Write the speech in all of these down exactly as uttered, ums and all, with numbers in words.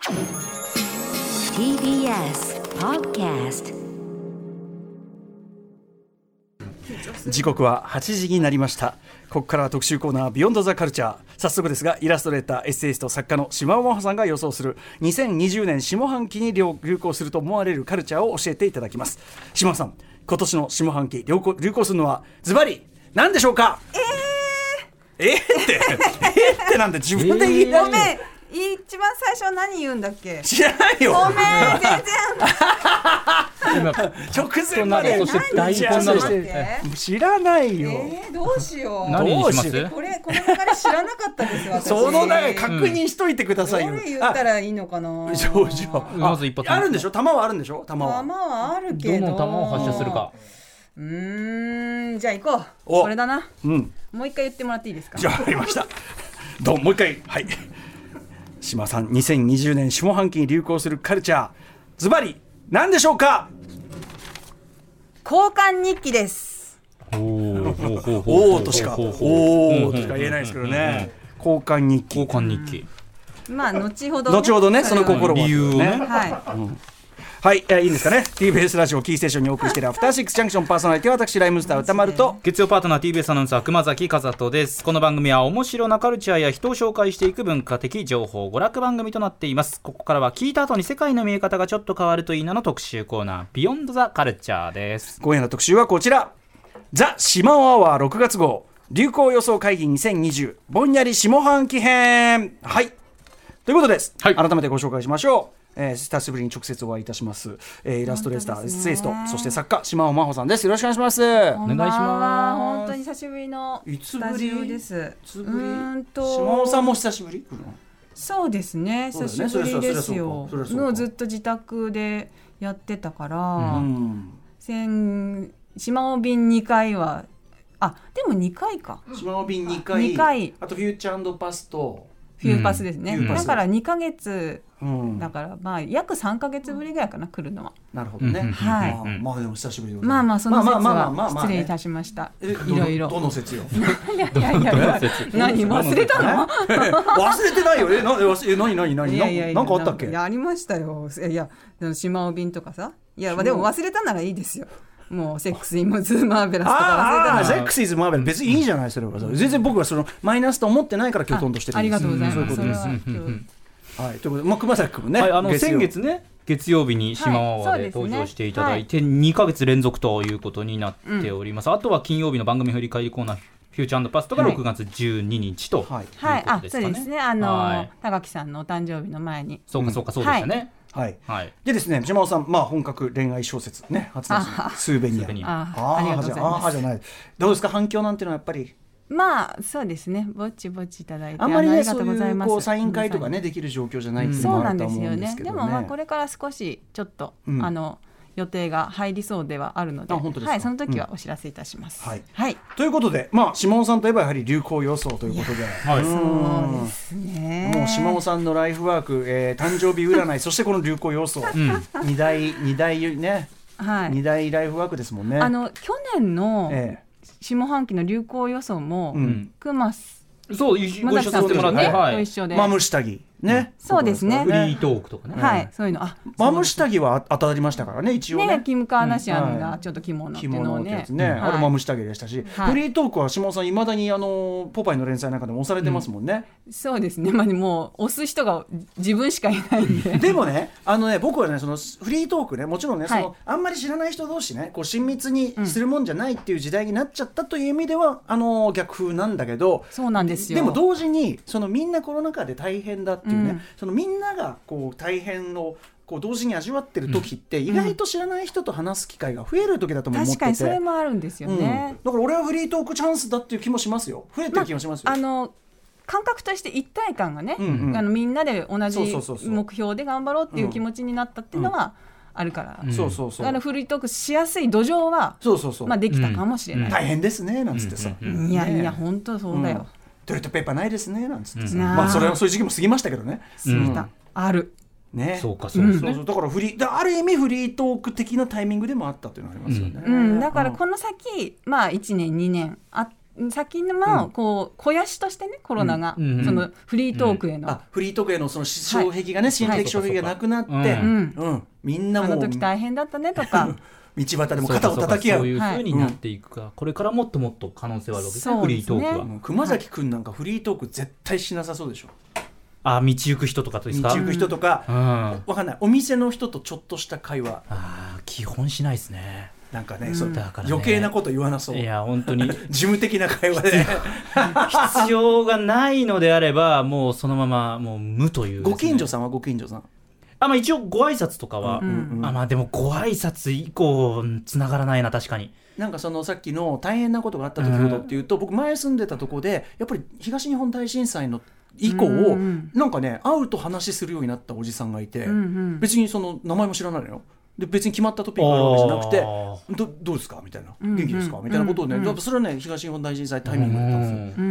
ティービーエス Podcast。 時刻ははちじになりました。ここからは特集コーナービヨンドザカルチャー。早速ですが、イラストレーター、エッセイスト、作家の島尾真帆さんが予想するにせんにじゅうねん下半期に流行すると思われるカルチャーを教えていただきます。島尾さん、今年の下半期流行、流行するのはズバリ何でしょうか？えー、えー、ってえーってなんて自分で言い出して、 ごめん、一番最初何言うんだっけ？ 知らないよ。 ごめん、全然直前まで何知らない知らないよ、 えー、どうしよう。 何にします？ これこの流れ知らなかったです私。 その流れ確認しといてくださいよ。 どれ言ったらいいのかな。 そうじゃまず一発あるんでしょ？弾はあるんでしょ？弾は弾はあるけど、 どの弾を発射するか。 うーん、じゃあ行こう。 おこれだな、 うん、 もう一回言ってもらっていいですか？ じゃあ分かりました。どうもう一回、はい。島さん、にせんにじゅうねん下半期に流行するカルチャー、ズバリ何でしょうか？ 交換日記です。 おーおーとしかおーとしか言えないですけどね。交換日記、 交換日記、 まあ後ほど、ね、 後ほどね、その心も理由をね、 はい、 うんはい、えー、いいんですかね。 ティービーエス ラジオキーステーションにお送りしているアフターシックスジャンクション、パーソナリティは私ライムスター歌丸と月曜パートナー ティービーエス アナウンサー熊崎和人です。この番組は面白なカルチャーや人を紹介していく文化的情報娯楽番組となっています。ここからは聞いた後に世界の見え方がちょっと変わるといいなの特集コーナー、ビヨンドザカルチャーです。 今夜の特集はこちら、ザ・島尾アワーろくがつ号流行予想会議にせんにじゅうぼんやり下半期編。はい、ということです、はい、改めてご紹介しましょう。えー、久しぶりに直接お会いいたします、えー、イラストレーター、エッセイスト、そして作家島尾真帆さんです。よろしくお願いします。 こんばんは。 お願いします。 本当に久しぶりのスタジオです。 いつぶり？ うーんと島尾さんも久しぶり？ そうですね、久しぶりですよ。もうずっと自宅でやってたから、うん、先島尾便にかいは、あ、でもにかいか。 島尾便にかい、 にかい、 あとフューチャー&パスとフューパスですね、 うん、 だからにかげつ、 うん、 だからまあ約さんかげつぶりぐらいかな、来るのは。 なるほどね、 うん、はい、 まあ、まあでも久しぶりで、 まあまあその説は失礼いたしました。いろいろ。 どの説よ。 いやいやいやいや何忘れたの？ 忘れてないよ。え、な、え、何何何いやいやいや、 なんかあったっけ？ いや、ありましたよ。いや、島尾便とかさ、いやでも忘れたならいいですよ。もうセックスインズマーベラスとか忘れたら、 セックスイズマーベラス別にいいじゃない。それは全然僕はそのマイナスと思ってないからきょとんとしてるんです。 ありがとうございます。 そういうことです。はい、ということで、まあ、熊崎君もね、 はい、あの先月ね、月曜日に島尾アワーで登場していただいて、はい、にかげつ連続ということになっております、うん、あとは金曜日の番組振り返りコーナーフューチャー&パストがろくがつじゅうににちということですかね。 はい、あ、そうですね、あの、はい、高木さんのお誕生日の前に。 そうかそうか、そうでしたね、 はいはい、でですね、島尾さん、まあ、本格恋愛小説ね、初のスーベニア、 ああ、ありがとうございます。 ああじゃない、どうですか、反響なんていうのはやっぱり。 まあそうですね、ぼちぼちいただいて、 あんまりね、 ありがとうございます。 そういうこうサイン会とかねできる状況じゃないっていうのもあると思うんですけどね。 そうなんですよね。でもまあこれから少しちょっと、うん、あの予定が入りそうではあるので、 あ、本当ですか。 はい、その時はお知らせいたします、 うん、はい、 はい、 ということで、まあ、島尾さんといえばやはり流行予想ということで、 はい、そうですね、 もう島尾さんのライフワーク、えー、誕生日占いそしてこの流行予想、うん、2大2大ね、はい、に大ライフワークですもんね。 あの去年の、ええ、下半期の流行予想も、うん、クマス、 そう、ご一緒させてもらって、はい、 と一緒で、 マム下着ね、 うん、そうですね、 フリートークとかね、 はい、そういうの、あ、 マム下着は当たりましたからね、一応ね、 ね、キム・カーダシアンがちょっと着物っていうのをね、 ね、あれマム下着でしたし、はい、フリートークは島尾さんいまだにあのポパイの連載なんかでも押されてますもんね、 うん、そうですね、まあ、もう押す人が自分しかいないんででもね、あのね、僕はね、そのフリートークね、もちろんね、はい、そのあんまり知らない人同士ね、こう親密にするもんじゃないっていう時代になっちゃったという意味では、あの逆風なんだけど、 そうなんですよ。 でも同時にそのみんなコロナ禍で大変だっていうね、うん、そのみんながこう大変をこう同時に味わってる時って、うん、意外と知らない人と話す機会が増える時だと思ってて、 確かにそれもあるんですよね、 うん、だから俺はフリートークチャンスだっていう気もしますよ。増えてる気もしますよ、 まあ、あの感覚として一体感がね、うんうん、あのみんなで同じ目標で頑張ろうっていう気持ちになったっていうのはあるから、うん、 そうそうそう、 だからフリートークしやすい土壌はそうそうそう、 まあ、できたかもしれない、うん、 大変ですねなんつってさ、 うんうん、いやいや本当そうだよ、うん、 トイレットペーパーないですねなんつってさ、 うん、 まあそれはそういう時期も過ぎましたけどね、 過ぎた、うん、あるね、 そうかそうですね、 うん、そうそう、だからフリー、ある意味フリートーク的なタイミングでもあったというのがありますよね、 うんうん、だからこの先、まあ、いちねんにねんあ先のこう肥やしとしてねコロナが、うんうん、そのフリートークへの、 うん、あフリートークへのその障壁がね、はい、心的障壁がなくなって、はいうんうん、みんなもあの時大変だったねとか道端でも肩を叩き合うそういう風になっていくか、はい、これからもっともっと可能性はあるわけですね、フリートークは、 うん、熊崎くんなんかフリートーク絶対しなさそうでしょ。 あ道行く人とかですか。 道行く人とか、うん、わかんないお店の人とちょっとした会話。 あ基本しないですね。 なんかね、うん、そうだからね余計なこと言わなそう。 いや本当に事務的な会話で必要がないのであればもうそのままもう無という、ね、 ご近所さんはご近所さんあ、まあ、一応ご挨拶とかは、うんうん、あまあでもご挨拶以降つながらないな確かに。 なんかそのさっきの大変なことがあった時ほどっていうと、うん、僕前住んでたとこでやっぱり東日本大震災の以降、うんうん、なんかね会うと話するようになったおじさんがいて、うんうん、別にその名前も知らないのよ。で別に決まったトピックがあるわけじゃなくて ど, どうですかみたいな、うんうん、元気ですかみたいなことをね、うんうん、それはね東日本大震災タイミングだったんですよ、うんうんうん、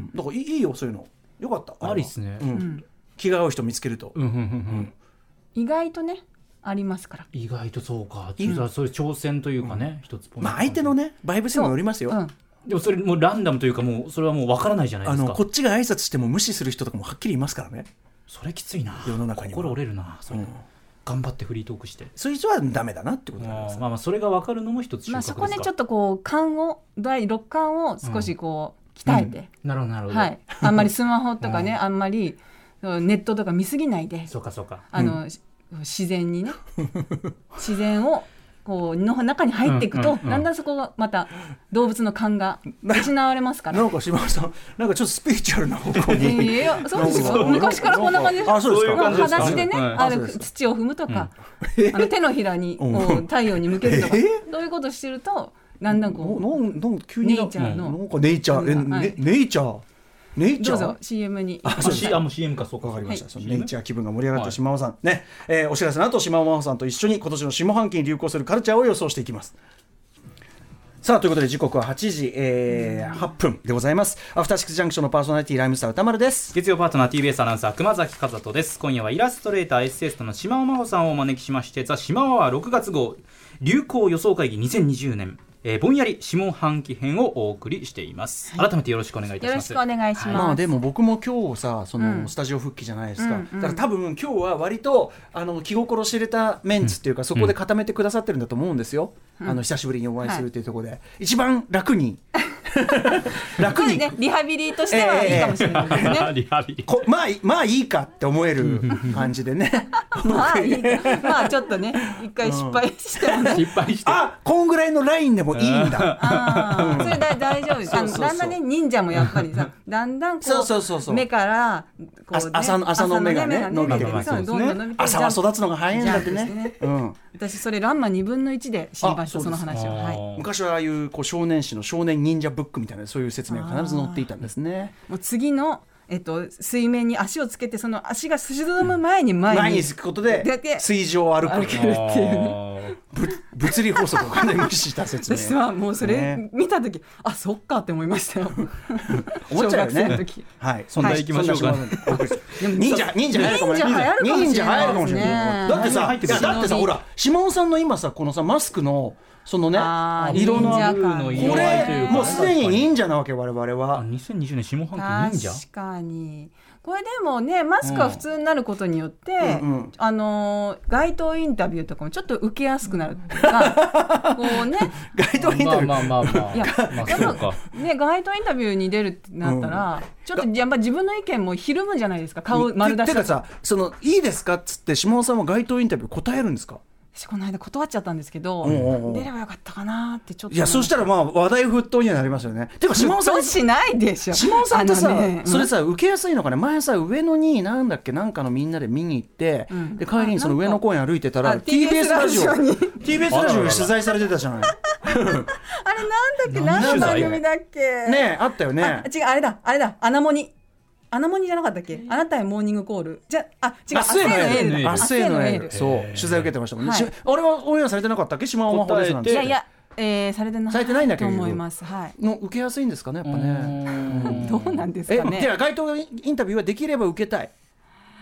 だからいいよそういうのよかった。 ありっすね、うん、 気が合う人見つけると、うんうんうんうん、 意外とねありますから。 意外とそうか、それ挑戦というかね、うん、一つポイント、 まあ、相手のねバイブスにもよりますよ、うん、 でもそれもうランダムというかもうそれはもう分からないじゃないですか。 あのこっちが挨拶しても無視する人とかもはっきりいますからね。 それきついな、 世の中には心折れるなそれ、うん、頑張ってフリートークしてそういう人はダメだなってことになります。 まあまあそれが分かるのも一つ収穫ですか、まあ、 そこねちょっとこう勘をだいろっかんを少しこう鍛えて、 うん、なるほどなるほど、 はい、あんまりスマホとかね、うん、あんまりネットとか見すぎないで、 そうかそうか、 あの、うん自然にね自然をこうの中に入っていくと、うんうんうん、だんだんそこがまた動物の勘が失われますから。 なんか島田さんなんかちょっとスピリチュアルな方向にいやそうですよ昔からこんな感じです。 あそうですか。 裸足でね、はい、ある土を踏むとか、うん、あの手のひらにこう太陽に向けるとか、そういうことしてるとだんだんこうなんか急にネイチャーのなんかネイチャー、え、はい、ネイチャーネイチャーどうぞ シーエム にあそうですか。あもう シーエム かそうかわかりました、はい、そのネイチャー気分が盛り上がった島尾さん、はいねえー、お知らせの後島尾真帆さんと一緒に今年の下半期に流行するカルチャーを予想していきます。さあということで時刻ははちじ、えー、はっぷんでございます。アフターシックスジャンクションのパーソナリティライムスター歌丸です。 月曜パートナー ティービーエス アナウンサー熊崎和人です。今夜はイラストレーターエッセイストの島尾真帆さんをお招きしましてザ・島尾はろくがつ号流行予想会議にせんにじゅうねんえー、ぼんやり下半期編をお送りしています、はい、改めてよろしくお願いいたします。 よろしくお願いします、はい、 まあでも僕も今日さそのスタジオ復帰じゃないですか、うん、だから多分今日は割とあの気心知れたメンツっていうか、うん、そこで固めてくださってるんだと思うんですよ、うん、あの久しぶりにお会いするっていうところで、はい、一番楽に楽に、 ね、リハビリとしてはいいかもしれないですね、えー、 リハビリこまあまあいいかって思える感じでねまあいいかまあちょっとね一回失敗してもね、うん、 失敗してあこんぐらいのラインでもいいんだあそれだ大丈夫です。そうそうそうだんだんね忍者もやっぱりさだんだんこうそうそうそうそう目からこう、ね、朝の朝の目がね伸びてる、ね、朝は育つのが早いんだってね、ねうん、 私それランマにぶんのいちで知りました。その話を、はい、 昔はああいうこう少年誌の少年忍者ブックみたいなそういう説明が必ず載っていたんですね。 もう次のえっと、水面に足をつけてその足が沈む前に前に前につくことで水上を歩くっていうね物理法則を完全に無視した説明。 私はもうそれ見たとき、ね、あそっかって思いましたよ思っちゃうよね。はい、そんな行きましょうか、はい、忍者忍者流行るかもしれない。忍者流行るかもしれない。だってさだってさほら島尾さんの今さこのさマスクのそのね色のこれもうすでに忍者なわけ我々は。 にせんにじゅうねん下半期忍者。 確かにこれでもねマスクが普通になることによって、うんうん、あの街頭インタビューとかもちょっと受けやすくなるっていうかこうね街頭インタビューまあまあまあまあいやまあそうかね街頭インタビューに出るってなったら、うん、ちょっとやっぱ自分の意見もひるむんじゃないですか顔丸出し。 てかさそのいいですかっつって下尾さんは街頭インタビュー答えるんですか。 私この間断っちゃったんですけど、うんうんうん、出ればよかったかなってちょっと。 いやそしたらまあ話題沸騰にはなりますよね。てか島尾さんしないでしょ。 島尾さんってさ、ね、それさ受けやすいのかね。前さ上野になんだっけなんかのみんなで見に行って、うん、で帰りにその上野公園歩いてたら ティービーエス ラジオ ティービーエス ラジオに取材されてたじゃないあれなんだっけ何の番組だっけねえあったよね。 あ違うあれだあれだアナモニアナモニじゃなかったっけ。あなたへモーニングコールじゃあ違う明日へのエールだ。 明日へのエールそう取材受けてましたもんね、はい、あれはオンエアされてなかったっけ。島尾真帆ですなんて。 いやいや、えー、されてないされてないんだけどと思います、はい、 の受けやすいんですかねやっぱね。 どうなんですかね。 えじゃあ街頭インタビューはできれば受けたい。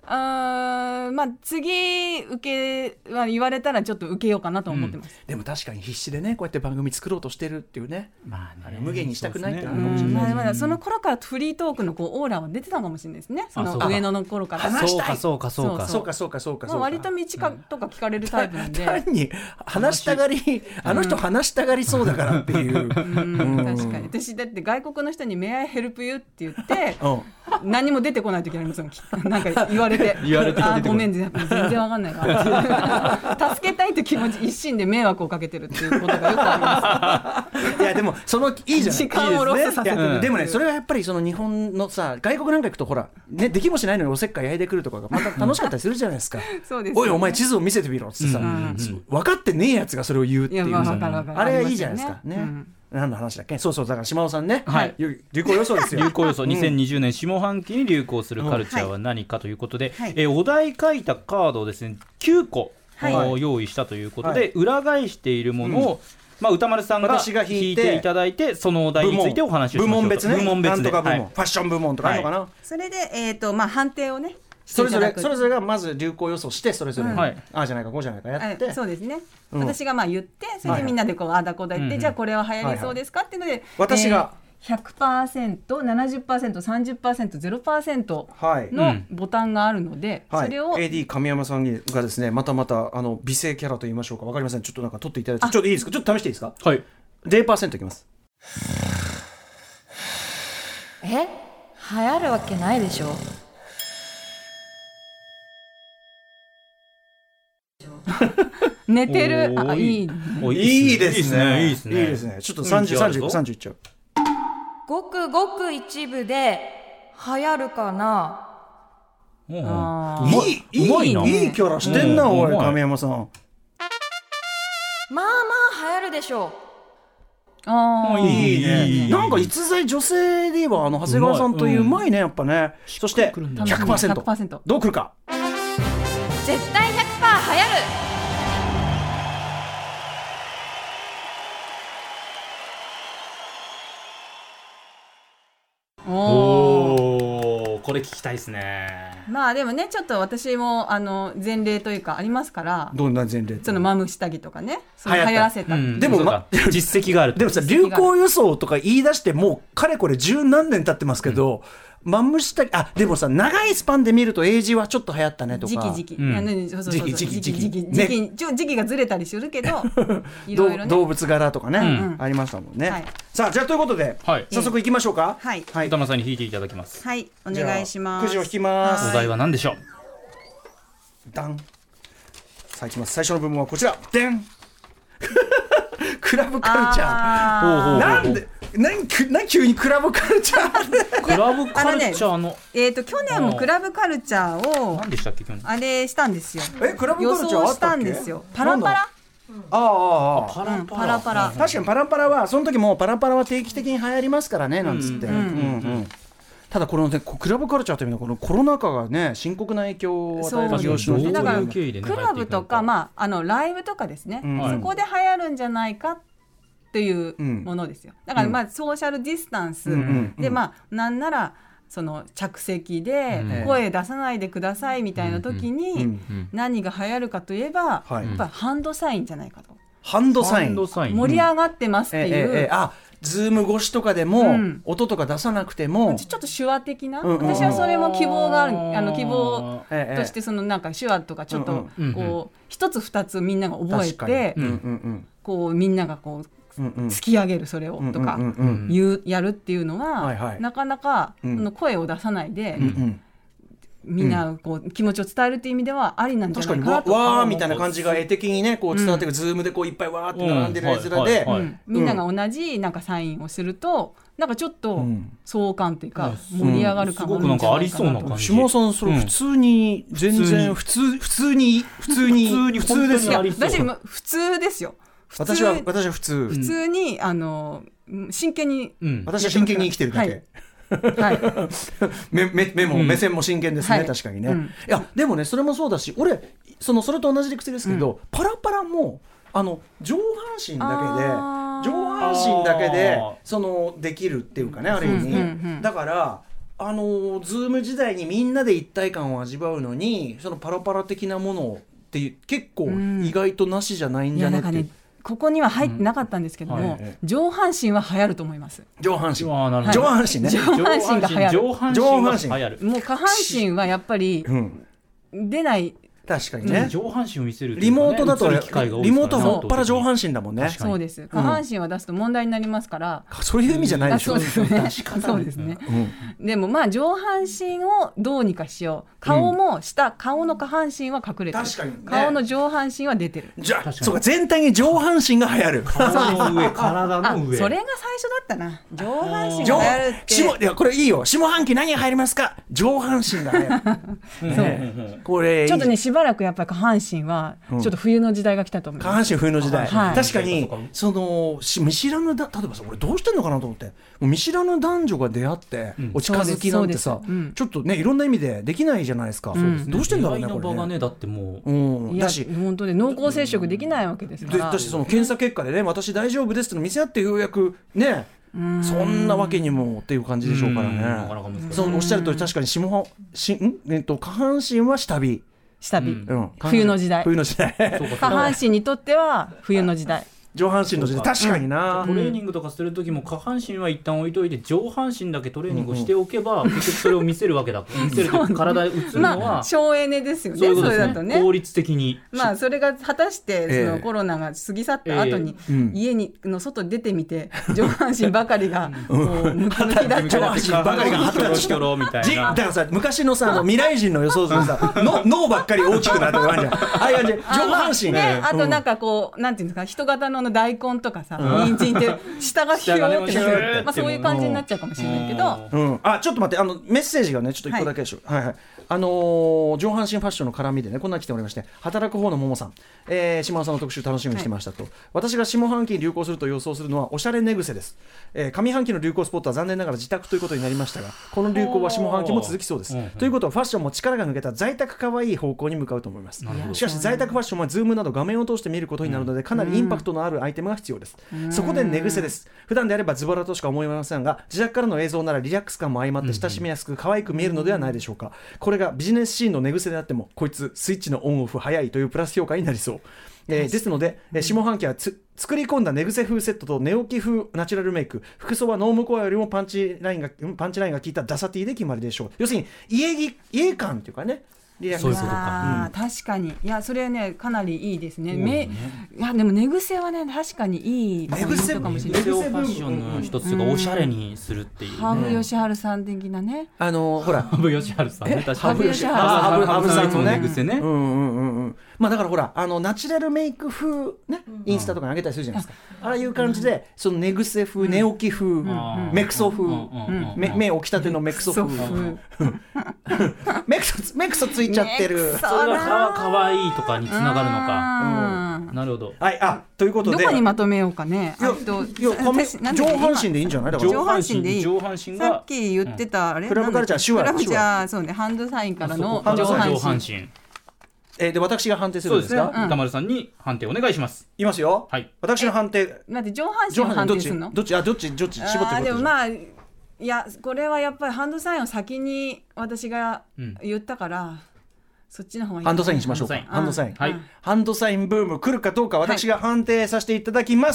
あまあ次受けは言われたらちょっと受けようかなと思ってます、 うん、でも確かに必死でねこうやって番組作ろうとしてるっていうね、まあね、無限にしたくないっていうのはあるかもしれない、 うん、まあまあ、その頃からフリートークのこうオーラは出てたかもしれないですね。その上野の頃から話したい。 そうかそうかそうかそうかそうかそうか、 まあ、割と道かとか聞かれるタイプなんで、 単に話したがりあの人話したがりそうだからっていう、うんうん、確かに私だって外国の人にメアイヘルプユーって言って何も出てこない時ありますもん。なんか言われて言われてあごめん全然わかんないな助けたいという気持ち一心で迷惑をかけてるっていうことがよくありますいやでもそのいいじゃない時間をロスさせてる、 ね、でもねそれはやっぱりその日本のさ外国なんか行くとほら、ね、できもしないのにおせっかい焼いてくるとかがまた楽しかったりするじゃないですかそうです、ね、 おいお前地図を見せてみろってさ、うんうんうん、分かってねえやつがそれを言うっていうさ、あれはいいじゃないですかね、うん、何の話だっけ。そうそうだから島尾さんね、はい、流行予想ですよ流行予想にせんにじゅうねん下半期に流行するカルチャーは何かということで、はい、えお題書いたカードをですねきゅうこ、はい、用意したということで、はい、裏返しているものを、うんまあ、歌丸さんが引いていただいてそのお題についてお話をしましょう。 部門別ね、 部門別でなんとか部門、 はい、 ファッション部門とかあるのかな、はい、 それで、えーとまあ、判定をねそれぞれそれぞれがまず流行予想してそれぞれ、うん、ああじゃないかこうじゃないかやって、 そうですね、うん、私がまあ言ってそれでみんなでこう、はいはい、あだこだ言って、うん、じゃあこれは流行りそうですか、はいはい、っていうので私が、えーひゃくパーセント、ななじゅっパーセント、さんじゅっパーセント、ゼロパーセント のボタンがあるので、 はい、 それを、 はい、エーディー 神山さんがですねまたまたあの美声キャラと言いましょうか分かりませんちょっとなんか取っていただいてちょっといいですかちょっと試していいですか。 はいゼロパーセント いきます。 え流行るわけないでしょ寝てるあいいいいですねいいですねいいですねちょっとさんじゅう、さんじゅう、さんじゅういっちゃう。 ごくごく一部で流行るかな。 あいいいい、いい、いいキャラしてんな、おい神山さん。 まあまあ流行るでしょう。 あいいね。なんか逸材女性で言えばあの長谷川さんといううまいねやっぱね。そして ひゃくパーセントひゃくパーセントどうくるか。 絶対 ひゃくパーセント 流行る。 おーこれ聞きたいですね。 まあでもねちょっと私もあの前例というかありますから。 どんな前例。 そのマム下着とかねその流行らせた、うん、 でも、ま、 実績がある。 でもさ流行予想とか言い出してもうかれこれ十何年経ってますけど、うん、マム下着あでもさ長いスパンで見ると英字はちょっと流行ったねとか時期時期、 うん、 そうそうそう時期時期時期時期時期、ね、時期がずれたりするけどいろいろ、ね、 動物柄とかね、 うんうん、 ありましたもんね、 はい、 さあじゃあということで、はい、早速いきましょうか。 はい、 はい、 歌丸さんに引いていただきます。 はいお願いします。 くじを引きます。 お題は何でしょう。 ダンさあいきます。最初の部分はこちらデンクラブカルチャー。なんで何何急にクラブカルチャークラブカルチャーの、ね、 えーと去年もクラブカルチャーを何でしたっけ去年あれしたんですよ。 えクラブカルチャーあったっけ。 予想したんですよ。パラパラ。 ああああパラパラ、パラパラ確かにパラパラはその時もパラパラは定期的に流行りますからねなんつって、うんうんうんうんただこの、ね、クラブカルチャーというのはこのコロナ禍がね深刻な影響を与えた業種のだからクラブとか、まあ、あのライブとかですね、うん、そこで流行るんじゃないかというものですよ。だからまあソーシャルディスタンス、うん、でまあなんならその着席で声出さないでくださいみたいな時に何が流行るかといえばやっぱハンドサインじゃないかと。 ハンドサイン盛り上がってますっていう、えええあズーム越しとかでも、うん、音とか出さなくてもちょっと手話的な、うんうん、私はそれも希望があるあの希望としてそのなんか手話とかちょっとこう一つ二つみんなが覚えて、うんうん、こうみんながこう突き上げるそれをとか言うやるっていうのは、はいはい、なかなか、うん、声を出さないで、うんうんみんなこう気持ちを伝えるっていう意味ではありなんじゃないかなと。 確かにわーみたいな感じが絵的にねこう伝わってくる、うん、ズームでこういっぱいわーって並んでる絵面で、 うんはいはいはい、みんなが同じなんかサインをするとなんかちょっと相関というか盛り上がる感があるんじゃないかなと。 島さんそれ普通に全然普通普通に普通に普通ですよ。 私普通ですよ。 私は私は普通普通にあの真剣に、 うん、私は真剣に生きてるだけ。はいはい、目, 目, 目も、うん、目線も真剣ですね、はい、確かにね、うん、いやでもねそれもそうだし俺 そ, のそれと同じ理屈ですけど、うん、パラパラもあの上半身だけで上半身だけでそのできるっていうかねある意味、うんうんうん、だからあのズーム時代にみんなで一体感を味わうのにそのパラパラ的なものって結構意外となしじゃないんじゃねって、うん、いやなんかねここには入ってなかったんですけども、うんはい、上半身は流行ると思います。 上半身、 はい、 上半身ね上半身が流行る。 上半身が流行る。 もう下半身はやっぱり出ない、 確かにね、 上半身を見せる、ね、 リモートだとリモートはもっぱら上半身だもんね。 そうです。下半身は出すと問題になりますから、 うん、そういう意味じゃないでしょ。 そうですね。そうですね、うん、でもまあ上半身をどうにかしよう。顔も下、うん、顔の下半身は隠れてる。 確かに、ね、 顔の上半身は出てる。 じゃあそうか、全体に上半身が流行る。 顔の上、体の上。 それが最初だったな。上半身が流行るって。 下いやこれいいよ。下半期何が入りますか。上半身が流行る。そう。これちょっとねしばらくやっぱり下半身はちょっと冬の時代が来たと思います。 下半身冬の時代。 はい、 確かにその見知らぬだ例えばさ俺どうしてんのかなと思って、もう見知らぬ男女が出会って、うん、お近づきなんてさ、うん、ちょっとねいろんな意味でできないじゃないですか。うん、どうしてんだろうねこれね。 場がねだってもう、 うん、 だし本当に濃厚接触できないわけですから。 だしその検査結果でね私大丈夫ですっての見せ合ってようやくね。んそんなわけにもっていう感じでしょうからね。そのおっしゃる通り確かに下半しん、えっと、下半身は下火下火、うん、冬の時代冬の時代下半身にとっては冬の時代上半身の時代確かにな、 うん、トレーニングとかする時も下半身は一旦置いといて上半身だけトレーニングをしておけば、うんうん、結局それを見せるわけだ見せると体で映るのは、 まあ、省エネですよね。 そういうことですね。 それだとね効率的にまあそれが果たしてそのコロナが過ぎ去った後に、えー、家にの外に出てみて上半身ばかりがこうムキムキだったら上半身ばかりが働きみたいな。 だからさ昔のさあの未来人の予想するさの脳ばっかり大きくなってる感じじゃん。ああいう感じ上半身ね。あとなんかこうなんていうんですか人型の大根とかさ人参って下がひよーってなる、まあ、そういう感じになっちゃうかもしれないけど、 うん、あちょっと待ってあのメッセージがねちょっと一個だけでしょ、はいはいはい、あのー、上半身ファッションの絡みでねこんな来ておりまして、働く方のももさん、えー、島尾さんの特集楽しみにしてましたと、はい、私が下半期に流行すると予想するのはおしゃれ寝癖です、えー、上半期の流行スポットは残念ながら自宅ということになりましたが、この流行は下半期も続きそうです、うんうん、ということはファッションも力が抜けた在宅かわいい方向に向かうと思います。しかし在宅ファッションはズームなど画面を通して見ることになるのでかなりインパクトのあるアイテムが必要です、うん、そこで寝癖です。普段であればズボラとしか思いませんが、自宅からの映像ならリラックス感も相まって親しみやすく可愛く見えるのではないでしょうか。これがビジネスシーンの寝癖であってもこいつスイッチのオンオフ早いというプラス評価になりそう、えー、ですので、えー、下半期はつ作り込んだ寝癖風セットと寝起き風ナチュラルメイク、服装はノームコアよりもパンチラインがパンチラインが効いたダサティで決まりでしょう。要するに家着家感というかね、リラックス。 そういうことか、 うん、確かにいやそれねかなりいいですね。ねいやでも寝癖はね確かにいいポイントかもしれない。 寝癖ファッションの一つがおしゃれにするっていう、ね、 羽生善治さん的なね、 あのほら羽生善治さんね、確かに羽生善治さん羽生さんの寝癖ね、 うんうんうんうん、まあだからほらあのナチュラルメイク風ね、インスタとかに上げたりするじゃないですか、うん、ああいう感じでその寝癖風、うん、寝起き風、うん、メクソ風、うん、目, 目起きたてのメクソ風、うん、メクソメクソついちゃってる。 それがかわいいとかにつながるのか、うん、なるほど。 はい、あということでどこにまとめようかね。 いやいや上半身でいいんじゃない。だから上半身でいい。 上半身がさっき言ってた、うん、あれクラブカルチャー手話クラブカルチャーそうね、ハンドサインからの上半身。 えー、で私が判定するんですか。 歌、うん、丸さんに判定お願いします。 いますよ、はい、私の判定。 待って上半身を判定するの。 どっちあどっちどっち絞ってください。 でもまあいやこれはやっぱりハンドサインを先に私が言ったから、うん、そっちの方がいい。 ハンドサインにしましょうか。ハンドサイン、はい、ハンドサインブーム来るかどうか私が判定させていただきます、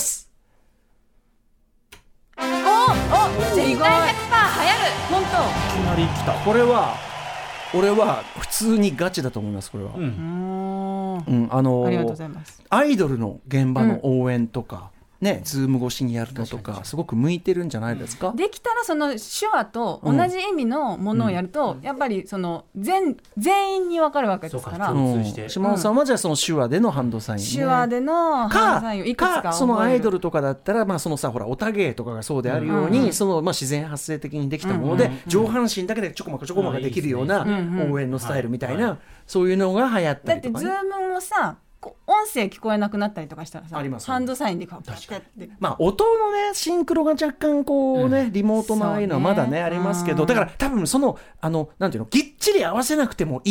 はい、おお絶対 ひゃくパーセント 流行る。 本当いきなり来た。 これは俺は普通にガチだと思います。これは、うんうん、あのー、 ありがとうございます。 アイドルの現場の応援とか、うんね、ズーム越しにやるのとかすごく向いてるんじゃないですか。 できたらその手話と同じ意味のものをやると、うん、やっぱりその 全, 全員に分かるわけですから、 うん、島尾さんはじゃあその手話でのハンドサイン、ね、 手話でのハンドサインをいくつか覚える。 かそのアイドルとかだったら、まあ、そのさほらオタ芸とかがそうであるように、うんうん、そのまあ自然発生的にできたもので、うんうん、上半身だけでちょこまかちょこまかできるような応援のスタイルみたいな、うんうん、そういうのが流行ったりとか、ね、 だってズームもさ音声聞こえなくなったりとかしたらさ、ハンドサインでこう確かに、まあ、音のねシンクロが若干こうね、うん、リモートのああいうのはまだねありますけど、だから多分そのあのなんていうのぎっちり合わせなくてもいい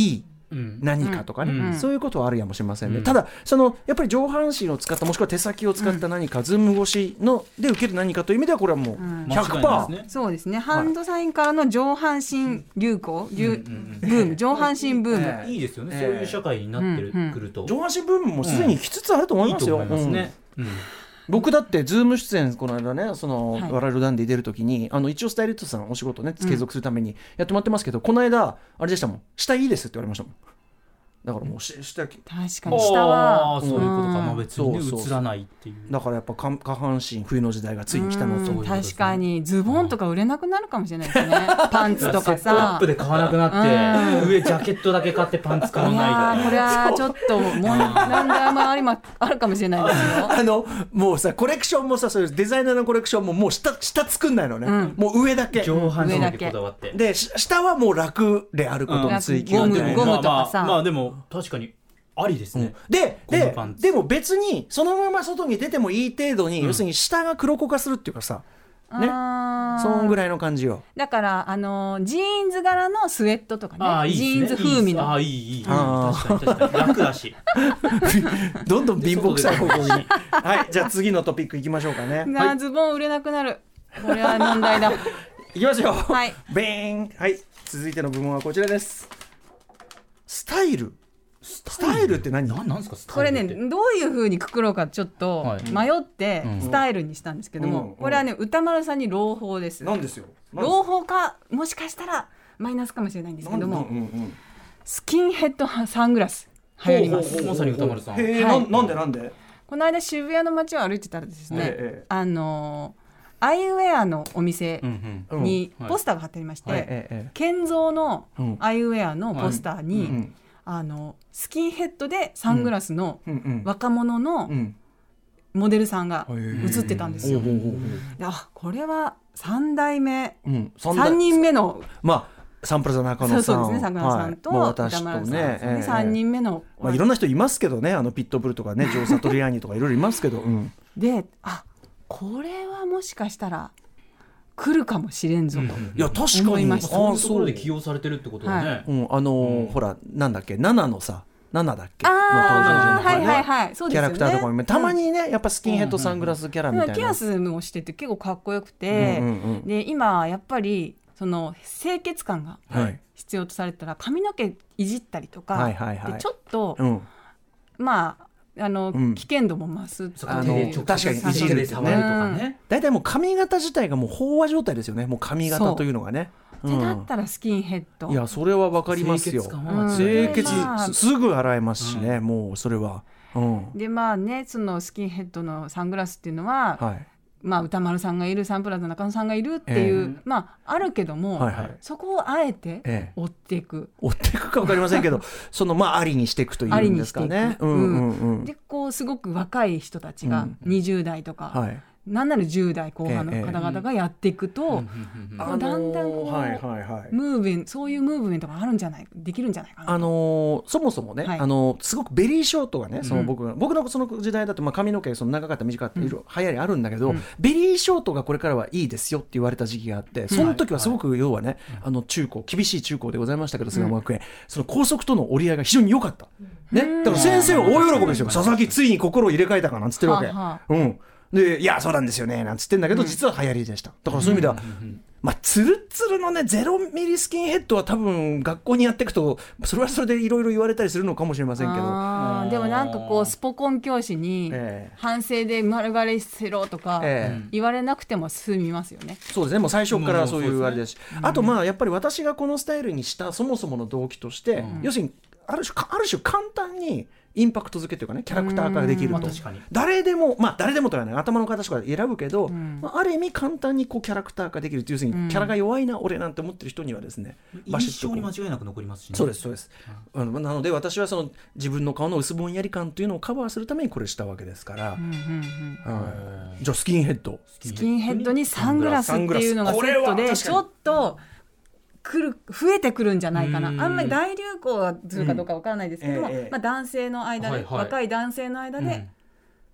何かとかね、 うんうん、 そういうことはあるやもしれませんね、 うん、 ただそのやっぱり上半身を使ったもしくは手先を使った何か、うん、ズーム越しので受ける何かという意味ではこれはもう ひゃくパーセント、 うん、そうですね、ハンドサインからの上半身流行、はい、ブーム、上半身ブーム、 えー、いいですよね、えー、そういう社会になってる、うんうん、くると上半身ブームもすでに来つつあると思いますよ、 いいと思いますね、うんうん、 僕だってズーム出演この間ねその、はい、我々ダンディ出るときにあの一応スタイリストさんお仕事ね継続するためにやってもらってますけど、うん、この間あれでしたもん、下いいですって言われましたもん。だからもう下確かに下はそういうことか、まあ、別に、ね、映らないっていう。 だからやっぱ下半身冬の時代がついに来たなと。 確かにズボンとか売れなくなるかもしれないですねパンツとかさセットアップで買わなくなって上ジャケットだけ買ってパンツ買わないで、 いやこれはちょっと問題もありまあるかもしれないですよあのもうさコレクションもさそういうデザイナーのコレクションももう 下, 下作んないのね、うん、もう上だけ上半身だけこだわってで下はもう楽であることに追求、 うん、ゴムゴムとかさ、 まあ、まあ、まあでも確かにありですね、うん、 で, で, でも別にそのまま外に出てもいい程度に、うん、要するに下が黒子化するっていうかさ、ね、そんぐらいの感じよ。 だからあのジーンズ柄のスウェットとかね、 あいいですね、 ジーンズ風味のあいいいい、うん、確かに確かに楽だしどんどん貧乏くさい方向にはいじゃあ次のトピックいきましょうかね。 はい、ズボン売れなくなる、これは問題だいきますよ、 はい、 ベーン、はい、続いての部門はこちらです。スタイル。スタイルって何？ 何ですかスタイルって。 これねどういう風にくくろうかちょっと迷ってスタイルにしたんですけども、うんうん、これはね歌丸さんに朗報です。 なんですよ。 朗報かもしかしたらマイナスかもしれないんですけども、うんうん、スキンヘッドサングラス流行ります。 まさに歌丸さん。 へ、はい、な, なんでなんでこの間渋谷の街を歩いてたらですね、ええ、あのアイウェアのお店にポスターが貼ってありまして、うんうんはい、健三のアイウェアのポスターに、うんうんあのスキンヘッドでサングラスの若者のモデルさんが写ってたんですよ、うんうん、あこれはさん代目、うん、さんにんめのまあサンプラザ中野さん、 そうですね、中野さんと、はい、私とね、えー、さんにんめの、 まあ、いろんな人いますけどね、あのピットブルとかねジョー・サトリアーニとかいろいろいますけど、うん、 であこれはもしかしたら来るかもしれんぞと、うん、いや確かにました。 そういうところで起用されてるってことだね、 はいうん、あのーうん、ほらなんだっけナナのさナナだっけあの登場の、ねはいはいはい、そうですよね、 キャラクターとかもたまにねやっぱスキンヘッドサングラスキャラみたいな、うんうんうん、 キアスもしてて結構かっこよくて、うんうんうん、で今やっぱりその清潔感が必要とされたら髪の毛いじったりとか、はいはいはい、でちょっと、うん、まああのうん、危険度も増すあの確かにいじるとかね、だいたいもう髪型自体がもう飽和状態ですよね、もう髪型というのがね、 うん、だったらスキンヘッド、 いやそれは分かりますよ、清潔、うん、すぐ洗えますしね、うん、もうそれは、うん、 でまあねそのスキンヘッドのサングラスっていうのは、はいまあ、歌丸さんがいるサンプラザ中野さんがいるっていう、えー、まああるけども、はいはい、そこをあえて追っていく、 えー、追っていくか分かりませんけどそのまあありにしていくというんですかね、うんうんうん、 でこうすごく若い人たちがにじゅう代とか、うんはいなんならじゅう代後半の方々がやっていくと、えーえー、だんだんこう、はいはいはい、ムーブメントそういうムーブメントがあるんじゃないできるんじゃないかな、 あのー、そもそもね、はい、あのー、すごくベリーショートがねその 僕, 僕のその時代だと、まあ、髪の毛その長かった短かったいろいろ流行りあるんだけど、うん、ベリーショートがこれからはいいですよって言われた時期があって、その時はすごく要はね、はいはい、あの中高厳しい中高でございましたけど菅山学園、うん、その校則との折り合いが非常に良かった、ね、だから先生は大喜びですよ、佐々木ついに心を入れ替えたかなんつってるわけ、ははうんでいやそうなんですよねなんつってんだけど、うん、実は流行りでした。だからそういう意味では、うんうんうんまあ、ツルツルのねゼロミリスキンヘッドは多分学校にやっていくとそれはそれでいろいろ言われたりするのかもしれませんけど、 あでもなんかこうスポコン教師に反省で丸刈りせろとか言われなくても済みますよね、 えー、そうですねもう最初からそういうあれですし、うん、あとまあやっぱり私がこのスタイルにしたそもそもの動機として、うん、要するにある種、ある種簡単にインパクト付けというかねキャラクター化ができると、まあ、誰でもまあ誰でもとはね頭の形とか選ぶけど、うんまあ、ある意味簡単にこうキャラクター化できるという要するにキャラが弱いな、うん、俺なんて思ってる人にはですね印象に間違いなく残りますしね。 そうですそうです、うん、なので私はその自分の顔の薄ぼんやり感というのをカバーするためにこれしたわけですから、うんうんうん、じゃあスキンヘッドスキンヘッドにサングラスっていうのがセットでちょっと来る増えてくるんじゃないかな。あんまり大流行するかどうかわからないですけども、うんえーまあ、男性の間で、はいはい、若い男性の間で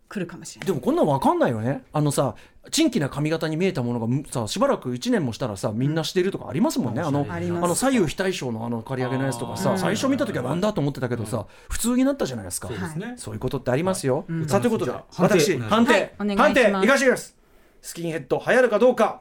来るかもしれない。 でもこんなん分かんないよね。あのさ珍奇な髪型に見えたものがさしばらくいちねんもしたらさみんなしてるとかありますもんね、うん、あのあの左右非対称のあの刈り上げのやつとかさ最初見た時はなんだと思ってたけどさ、うん、普通になったじゃないですか。そうですね、そういうことってありますよ、はい、さあということで私判定、はい、判定いかしてきます。スキンヘッド流行るかどうか。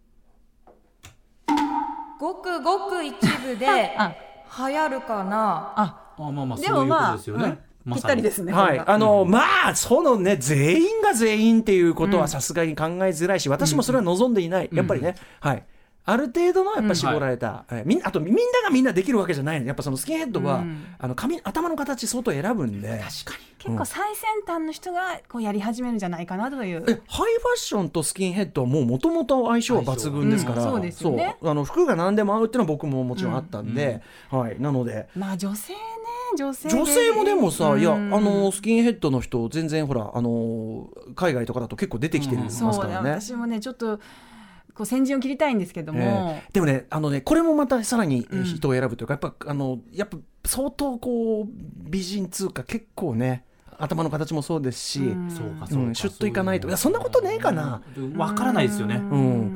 ごくごく一部で流行るかなああまあまあそういうことですよね、 まあ、ぴったりですね。 はい、あの、うん、まあそのね全員が全員っていうことはさすがに考えづらいし、私もそれは望んでいない、うん、やっぱりね、はい、ある程度のやっぱ絞られた、うんはい、みんあとみんながみんなできるわけじゃないの。やっぱそのスキンヘッドは、うん、あの髪頭の形相当選ぶんで、 確かに結構最先端の人がこうやり始めるんじゃないかなという。 えハイファッションとスキンヘッドはもう元々相性は抜群ですから、 うん、そうですよね。 そうあの服が何でも合うっていうのは僕ももちろんあったんで、うんはい、なのでまあ女性ね女性, 女性もでもさ、うん、いやあのスキンヘッドの人全然ほらあの海外とかだと結構出てきてるますからね、うん、 そう私もねちょっとこう先陣を切りたいんですけども、 えー、でもねあのねこれもまたさらに人を選ぶというか、うん、やっぱあのやっぱ相当こう美人通貨結構ね頭の形もそうですし、うん、そうかそうか、うん、シュッといかないといやそんなことねえかな、 わからないですよね、うん、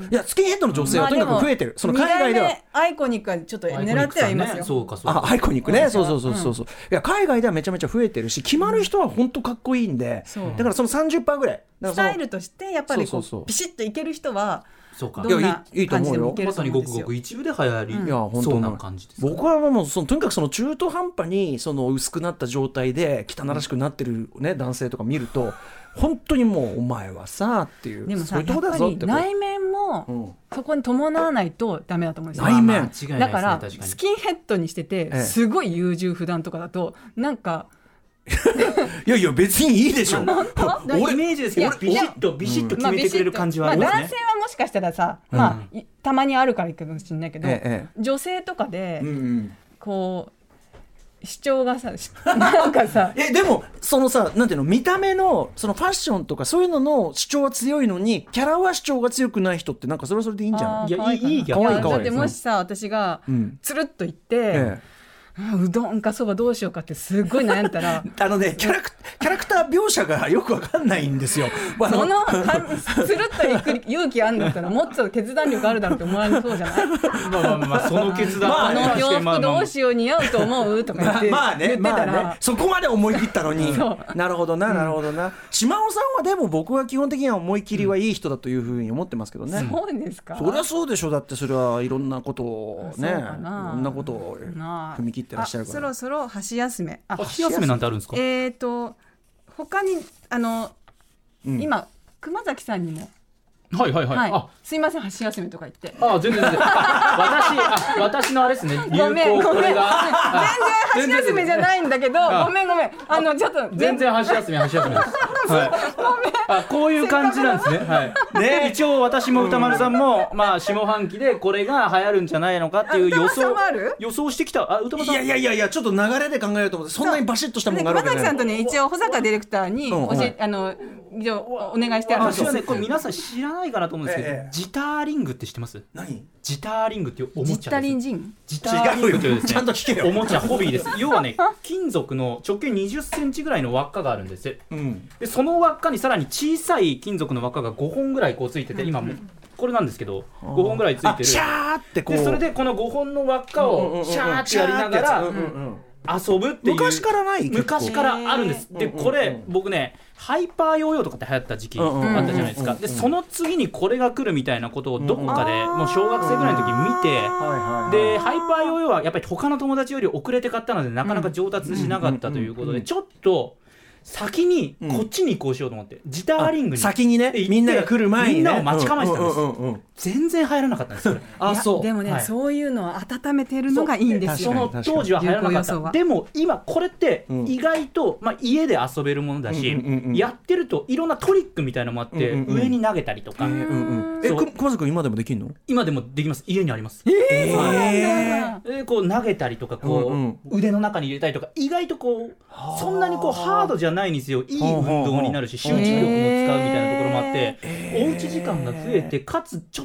いやスキンヘッドの女性はとにかく増えてる、まあ、その海外ではアイコニックはちょっと狙ってはいますよ、ね、 そうかそうかあアイコニックね、そうそうそうそうそう、うん、いや海外ではめちゃめちゃ増えてるし決まる人は本当かっこいいんで、うん、だからその さんじゅっパーセント ぐらいスタイルとしてやっぱりこうそうそうそうビシッといける人はそうかどんな感じでもいけると思うんですよ。 まさにごくごく一部で流行り、うん、いや本当そうな感じです、 僕はもうそのとにかくその中途半端にその薄くなった状態で汚らしくなってる、ね、男性とか見ると本当にもうお前はさっていうでもさそういうとこだぞってやっぱり内面もそこに伴わないとダメだと思うんですよ。 内面、 まあ、だからスキンヘッドにしててすごい優柔不断とかだとなんかいやいや別にいいでしょ。 俺イメージですけどビシッとビシッと決めてくれる感じはありますね、 まあ、男性はもしかしたらさ、うんまあ、たまにあるからいいかもしれないけど、ええ、女性とかで、うんうん、こう主張がさなんかさえでもそのさなんていうの見た目のそのファッションとかそういうのの主張は強いのにキャラは主張が強くない人ってなんかそれはそれでいいんじゃない。 いやいいいいかわいいかわいい。 だってもしさ私がつるっと言って、うんええうどんかそばどうしようかってすっごい悩んだらあのねキャラク、キャラクター描写がよくわかんないんですよ。 そのつるっといく勇気あるんだったらもっと決断力あるだろうって思われそうじゃないまあまあまあその決断、まあね、あの洋服どうしよう似合うと思うとか言って、 まあね、 言ってたら、 まあね、そこまで思い切ったのになるほどななるほどな、うん、島尾さんはでも僕は基本的には思い切りはいい人だというふうに思ってますけどね、 うん、そうですか。 そりゃそうでしょ。だってそれはいろんなことをねいろんなことを踏み切ってらっしゃるから。 そろそろ箸休め。 あ箸休めなんてあるんですか。 えーと他にあの、うん、今熊崎さんにもはいはいはい、はい、 あすいません箸休めとか言ってあ全然全然私あ私のあれですね流行ごめんごめんこれが全然箸休めじゃないんだけどごめんごめんあのちょっと全然箸休め箸休めです、はい、あこういう感じなんですね、はいね、一応私も歌丸さんも、まあ、下半期でこれが流行るんじゃないのかっていう予想予想してきた。あ歌丸さんいやいやいやいやちょっと流れで考えようと思ってそんなにバシッとしたものがあるわけじゃない。 熊崎さんとね一応保坂ディレクターに教え、うんはい、あのお願いしてあるんですよ。 私はねこれ皆さん知らないかなと思うんですけど、ええ、ジターリングって知ってます？ 何？ ジターリングっていうおもちゃです。 ジタリンジン？ ジターリングというですねちゃんと聞けよ。 おもちゃホビーです。要はね金属の直径にじゅっセンチぐらいの輪っかがあるんです、うん、でその輪っかにさらに小さい金属の輪っかがごほんぐらいこうついてて、うん、今もこれなんですけどごほんぐらいついてる。 シャーってこうでそれでこのごほんの輪っかをシャーってやりながら遊ぶっていう昔からない昔からあるんです。でこれ僕ねハイパーヨーヨーとかって流行った時期あったじゃないですか。でその次にこれが来るみたいなことをどっかでもう小学生ぐらいの時に見て、でハイパーヨーヨーはやっぱり他の友達より遅れて買ったのでなかなか上達しなかったということでちょっと先にこっちに移行しようと思って、うん、ジターリングに先にねみんなが来る前に、ね、 みんなを待ち構えてたんです、うんうんうんうん、全然入らなかったんですよあそうでもね、はい、そういうのを温めてるのがいいんですよ。 その当時は入らなかったでも今これって意外と、まあ、家で遊べるものだし、うんうんうん、やってるといろんなトリックみたいなのもあって、うんうんうん、上に投げたりとか、うんうんうん、 え熊崎君今でもできるの？ 今でもできます。家にあります。 えーはい、 でこう投げたりとかこう、うんうん、腕の中に入れたりとか意外とこうそんなにこうハードじゃないんですよ。いい運動になるし集中力も使うみたいなところもあって、えー、おうち時間が増えてかつちょっ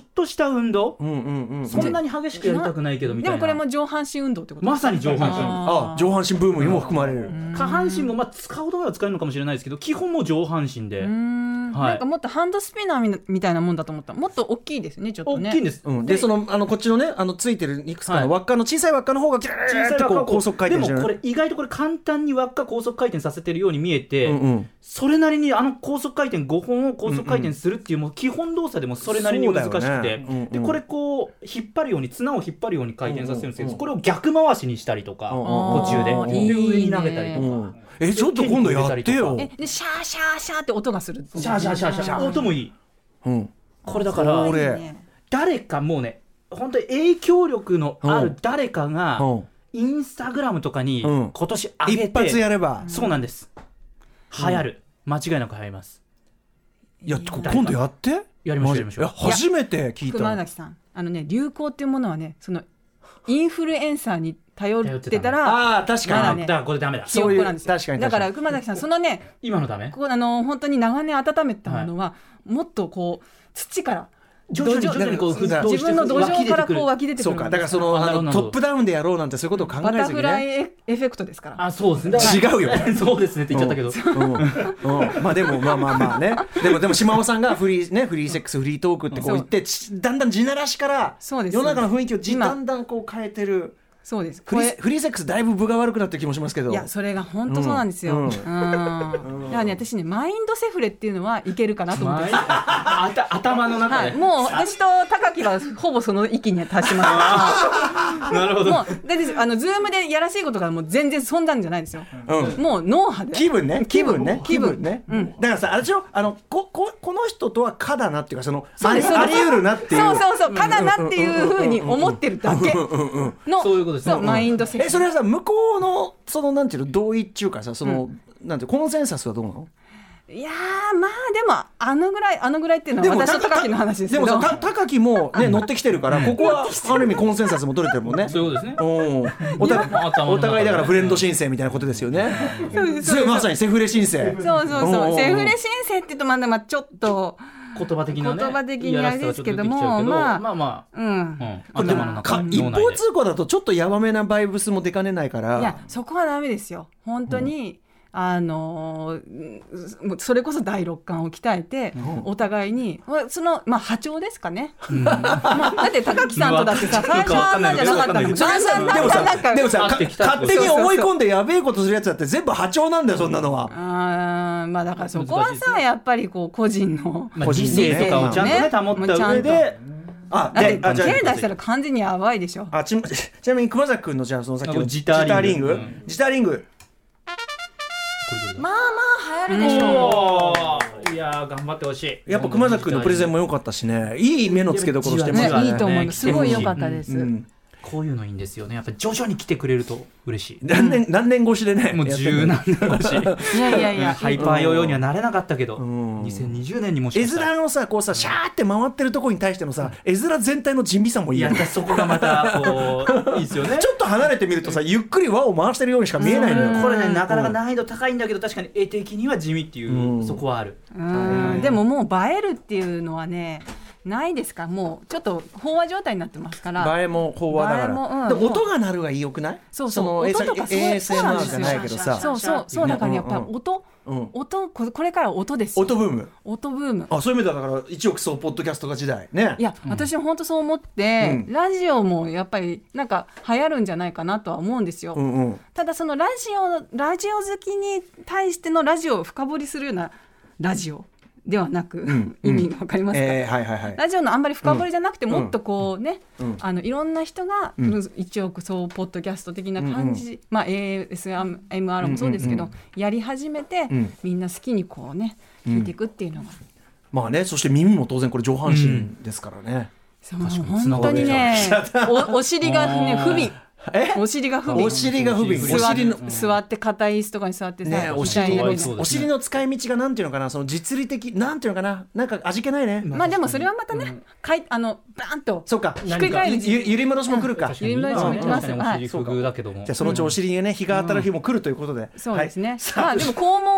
とした運動、 うんうんうん、 そんなに激しくやりたくないけどみたいな。 でもこれも上半身運動ってこと？ まさに上半身。 ああ上半身ブームにも含まれる。 下半身もまあ使うとは使えるのかもしれないですけど、基本も上半身で。 うーん、はい、なんかもっとハンドスピナーみたいなもんだと思った。もっと大きいですね、ちょっとね。 大きいんです。 うん、でそのあのこっちのねあのついてるいくつかの輪っかの小さい輪っかの方がギューッとこう高速回転してる。 でもこれ意外とこれ簡単に輪っか高速回転させてるように見えて、うんうん、それなりにあの高速回転ごほんを高速回転するっていう、もう基本動作でもそれなりに難しくて、ね、うんうん、でこれこう引っ張るように綱を引っ張るように回転させるんですけど、うんうんうん、これを逆回しにしたりとか、うんうん、途中で、うんうん、で上に投げたりとか、うん、 えちょっと今度やってよ。 えでシャーシャーシャーって音がする。 シャーシャーシャーシャー音もいい、 うん、 これだからこれ誰かもうね本当に影響力のある誰かが、うん、インスタグラムとかに今年上げて、 一発やれば、 そうなんです、流行る、間違いなく流行ります。 いや今度やってやりましょうやりましょう。 初めて聞いた。 熊崎さん、あのね流行っていうものはね、そのインフルエンサーに頼ってたら、 あー確かに、 ね、だからこれダメだ。 そういうなんです。 確かにだから熊崎さんそのね今のダメ。 こうあの本当に長年温めたものは、はい、もっとこう土から徐々に徐々にこう自分の土壌からこう湧き出てくる。 そうか、だからそのあのトップダウンでやろうなんてそういうことを考えずにね。 バタフライエフェクトですから。 あ、そうですね。 違うよ。 そうですねって言っちゃったけど。 うんうんうん、まあでもまあまあまあね。でもでも島尾さんがフリーねフリーセックスフリートークってこう言ってだんだん地ならしから世の中の雰囲気をじだんだんこう変えてる。 そうです。 フリー、フリーセックスだいぶ分が悪くなってる気もしますけど。 いやそれが本当そうなんですよ。うんうん、だからね私ねマインドセフレっていうのはいけるかなと思って。 あた頭の中で、 はい、もう私と高木はほぼその域に達しました。 なるほど。 もうであのズームでやらしいことがもう全然そんなんじゃないですよ。うん、もう脳波で。 気分ね気分ね気分ね。うん、だからさあれでしょあのこここの人とは可だなっていうかそのあり得るなっていう。 そうそうそう可だなっていうふうに思ってるだけのそういうことですね。 マインドセフレ。 えそれはさ向こうのそのなんていうの同意っていうかさその、うん、なんていうコンセンサスはどうなの？ いやーまあでもあのぐらいあのぐらいっていうのは私と高木の話ですけど、 でもさ高木もね乗ってきてるからここはある意味コンセンサスも取れてるもんね。 そういうことですね。 おお互いお互いだからフレンド申請みたいなことですよね。そうですそうですまさにセフレ申請。 そうそうそうセフレ申請って言うとまだまあちょっと言葉的なね言葉的にあれですけどもまあまあまあ、うんうん、 頭の中一方通行だとちょっとヤバめなバイブスも出かねないから。 いやそこはダメですよ本当に、うんあのー、それこそ第六感を鍛えて、うん、お互いにその、まあ、波長ですかね、うんまあ、だって高木さんとだってさ最初はあんなんじゃなかったもん。でもさでもさ勝手に思い込んでやべえことするやつだって全部波長なんだよそんなのは。 あまあだからそこはさやっぱりこう個人の、 まあ、理性とかをちゃんと、ね、保った上で。 あだって手出したら完全にやばいでしょ。 あ ち, ちなみに熊崎君のじゃあそのさっきのジターリング、うん、 ジターリングまあまあ流行るでしょう。いや頑張ってほしい。 やっぱ熊崎君のプレゼンも良かったしねいい目の付けどころしてますね。いいと思います。すごい良かったです、うんうんこういうのいいんですよね。やっぱり徐々に来てくれると嬉しい。 何年、何年越しでねもう十何年越しいやいやいやハイパーヨーヨーにはなれなかったけど、うん、にせんにじゅうねんにもしかしたら絵面のさこうさシャーって回ってるところに対してのさ絵面全体の地味さもいいよね。 いやそこがまたこういいですよね。 ちょっと離れてみるとさゆっくり輪を回してるようにしか見えないのよ。 これねなかなか難易度高いんだけど確かに絵的には地味っていう、うん、そこはある。 うんでももう映えるっていうのはねないですか。もうちょっと飽和状態になってますから映えも飽和だから、うん、でも音が鳴るが良くない？ そうそうその音とかそうエーエスエムアール じゃないけどさそうそうそうだからやっぱ音、うんうん、音これから音ですよ。 音ブーム音ブームあそういう意味だから一億総ポッドキャストが時代ね。 いや、うん、私本当そう思って、うん、ラジオもやっぱりなんか流行るんじゃないかなとは思うんですよ、うんうん、ただそのラジオラジオ好きに対してのラジオを深掘りするようなラジオではなく、うん、意味が分かりますか、 えーはいはいはい、 ラジオのあんまり深掘りじゃなくて、うん、もっとこうね、うん、あのいろんな人が、うん、一億総ポッドキャスト的な感じ、うんうんまあ、エーエスエムアール もそうですけど、うんうんうん、やり始めて、うん、みんな好きにこうね聞いていくっていうのが、うん、 まあねそして耳も当然これ上半身ですからね、 うん、そう本当にねお, お尻がね不憫えお尻が不憫お尻が不憫座, 座って硬い椅子とかに座ってさ、ね、 お尻のお尻の使い道がなんていうのかなその実利的なんていうのかななんか味気ないね。 まあでもそれはまたね、うん、かいあのバーンとそうかひっくり返るゆ揺り戻しも来るか、うん、 揺り戻しも来ます。 お尻不遇だけども、 じゃあそのうちお尻にね日が当たる日も来るということで、 うん、そうですね、はい、まあでも肛門をね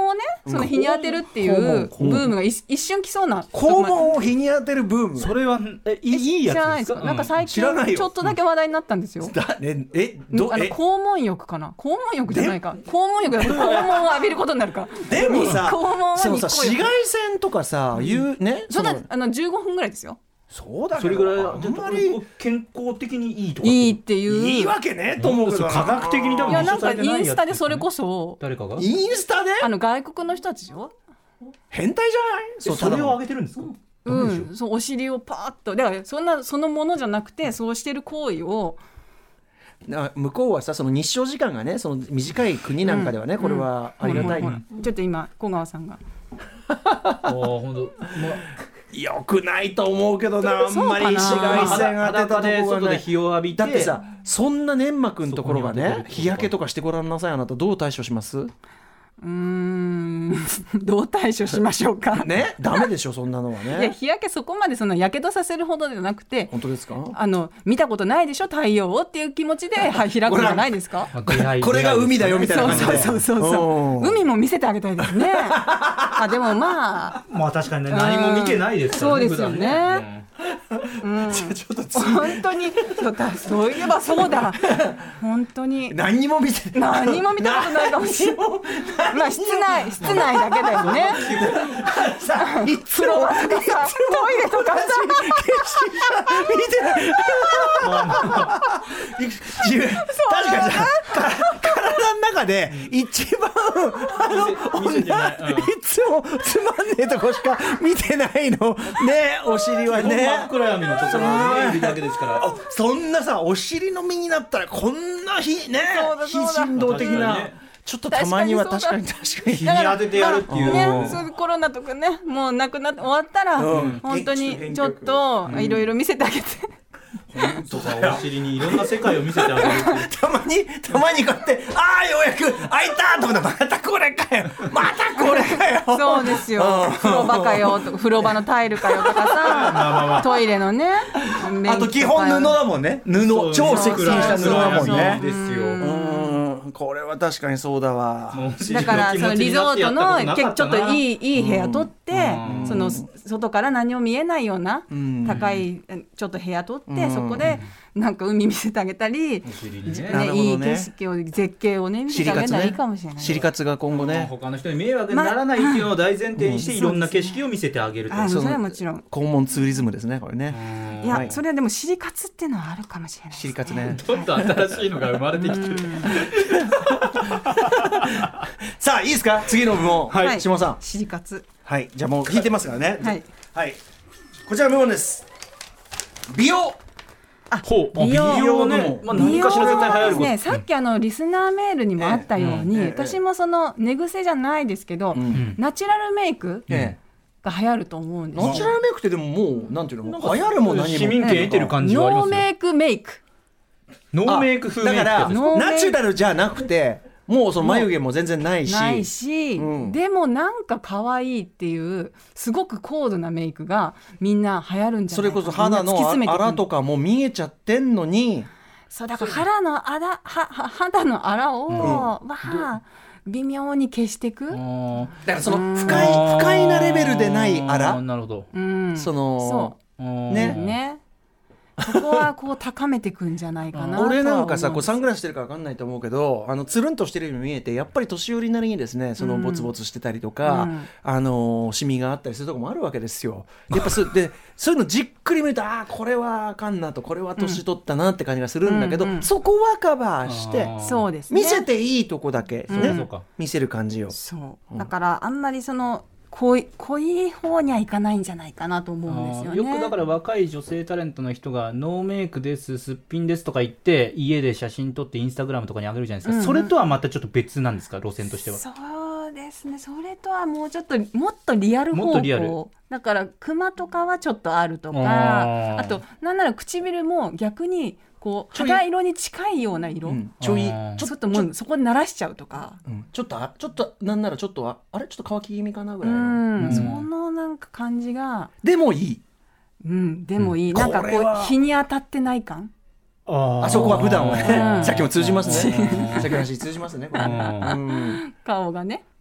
その日に当てるっていうブームが一瞬来そうな。 肛門を日に当てるブーム。 それはえいいやつですか？ 知らないですか？なんか最近ちょっとだけ話題になったんですよ。 だね、えどあのえ肛門浴かな？肛門浴じゃないか。肛門浴だと肛門を浴びることになるか。 でもさ、 肛門はそのさ日光浴紫外線とかさ、いうね、 そんなのあのじゅうごふんぐらいですよ。 そうだけどそれぐらいあんまり健康的にいいとかいいっていう。 いいわけねと思うけどな。 科学的に多分いやなんか立証されてないやつインスタでそれこそ誰かがインスタであの外国の人たちでしょ。 変態じゃない？ そそれを上げてるんですか？ うん、そうお尻をパーッとだからそんなそのものじゃなくてそうしてる行為をな向こうはさ、その日照時間がね、その短い国なんかではね、 うんこれはありがたい、 ほらほらちょっと今小川さんがあ本当よくないと思うけどな、あんそうかなまり紫外線当てた裸でとこがね。 外で日を浴びてだってさ、そんな粘膜のところがねそこに当ててるってことか日焼けとかしてごらんなさい。あなたどう対処します？ うーんどう対処しましょうか。 ね、ダメでしょそんなのはいやね。 日焼けそこまでそのやけどさせるほどではなくて、 本当ですか？ あの見たことないでしょ太陽をっていう気持ちで、はい、開くんじゃないですか。 これが海だよみたいなそう感じで。 そうそうそううん海も見せてあげたいですね。あでもまあまあ確かにね何も見てないですからね。 そうですよね普段うん、本当にそうだそういえばそうだ本当に何にも見て何も見たことないかもしれない。まあ室内室内だけだよね。 さいつも風呂場とかさトイレとかさ見てない自分確かにさか体の中で一番あの見せてない女いつもつまんねえとこしか見てないのね。お尻はね真っ暗闇のところにねいるだけですからあそんなさお尻の身になったらこんな非ねそうだそうだ非人道的な、 確かにねちょっとたまには確かに確かに日に当ててやるっていう、 まあね、そういうコロナとかねもうなくなって終わったら、 うん本当にちょっといろいろ見せてあげて、 とかお尻にいろんな世界を見せてあげるっていうたまにたまにこうやってああようやく開いたと思ったらまたこれかよまたこれかよそうですよ風呂場かよとか風呂場のタイルかよとかさトイレのねあと基本布だもんね。布超接近した布だもんね。 ですよ。 うんこれは確かにそうだわ。 だからそのリゾートの結構ちょっといいいい部屋取ってうんその外から何も見えないようなうん高いちょっと部屋取ってうんそこでなんか海見せてあげたりお尻にねなるほどねいい景色を絶景をね見せてあげたらいいかもしれない。 シリカツが今後ね他の人に迷惑にならないっていうのを大前提にしていろんな景色を見せてあげると、 あそそのれはもちろん肛門ツーリズムですねこれね。 いや、 はいそれはでもシリカツっていうのはあるかもしれないですね。 シリカツね。 ちょっと新しいのが生まれてきてるさあいいですか次の部門。 はいはい下さん。 シリカツはいじゃあもう引いてますからね。 はいはいこちらの部門です。美容。 ほうあ美美容容ね、まあ、何かしら絶対流行ること、 ね、さっきあのリスナーメールにもあったように、 ええええ私もその寝癖じゃないですけど、 んナチュラルメイクえが流行ると思うんえですよ。 ナチュラルメイクってでももうなんていうの流行るも何も市民権得てる感じはありますよ。 ノーメイクメイク。 ノーメイク風メイクだからってやつですノーメイクナチュラルじゃなくてもうその眉毛も全然ないしないし、 うんでもなんか可愛いっていうすごく高度なメイクがみんな流行るんじゃそれないかこそ肌のあらとかも見えちゃってんのにそうだから肌のあらはは肌のあらを、わあ微妙に消していく、 あーだからその不快不快なレベルでないああーらなるほどうん、 そのあーねねそこはこう高めていくんじゃないかなとは思俺うんです。 なんかさこうサングラスしてるか分かんないと思うけどあのつるんとしてるように見えてやっぱり年寄りなりにですねそのボツボツしてたりとか、 うんあのシミがあったりするところもあるわけですよ。やっぱそでそういうのじっくり見るとああこれはあかんなとこれは年取ったなって感じがするんだけど、 うんうんそこはカバーしてあーそうですね見せていいとこだけ、 うんねそうか見せる感じを。 そうだからあんまりその濃い濃い方にはいかないんじゃないかなと思うんですよね。 よくだから若い女性タレントの人がノーメイクですすっぴんですとか言って家で写真撮ってインスタグラムとかに上げるじゃないですか、 うんうんそれとはまたちょっと別なんですか路線としては。 そうですねそれとはもうちょっともっとリアル方もっとリアル向だからクマとかはちょっとあるとかあーあとなんなら唇も逆にこうちょい肌色に近いような色、 うんちょいあーちょちょっともうそこに慣らしちゃうとか。 うんちょっとあちょっとなんならちょっとああれちょっと乾き気味かなぐうらいの、 ん、 うんそのなんか感じが、 でもいいうん、でもいい、 うんなんかここれはう日に当たってない感。 ああそこは普段はね、 うんさっきも通じますねうんさっきの話通じますねこれうんうん顔がね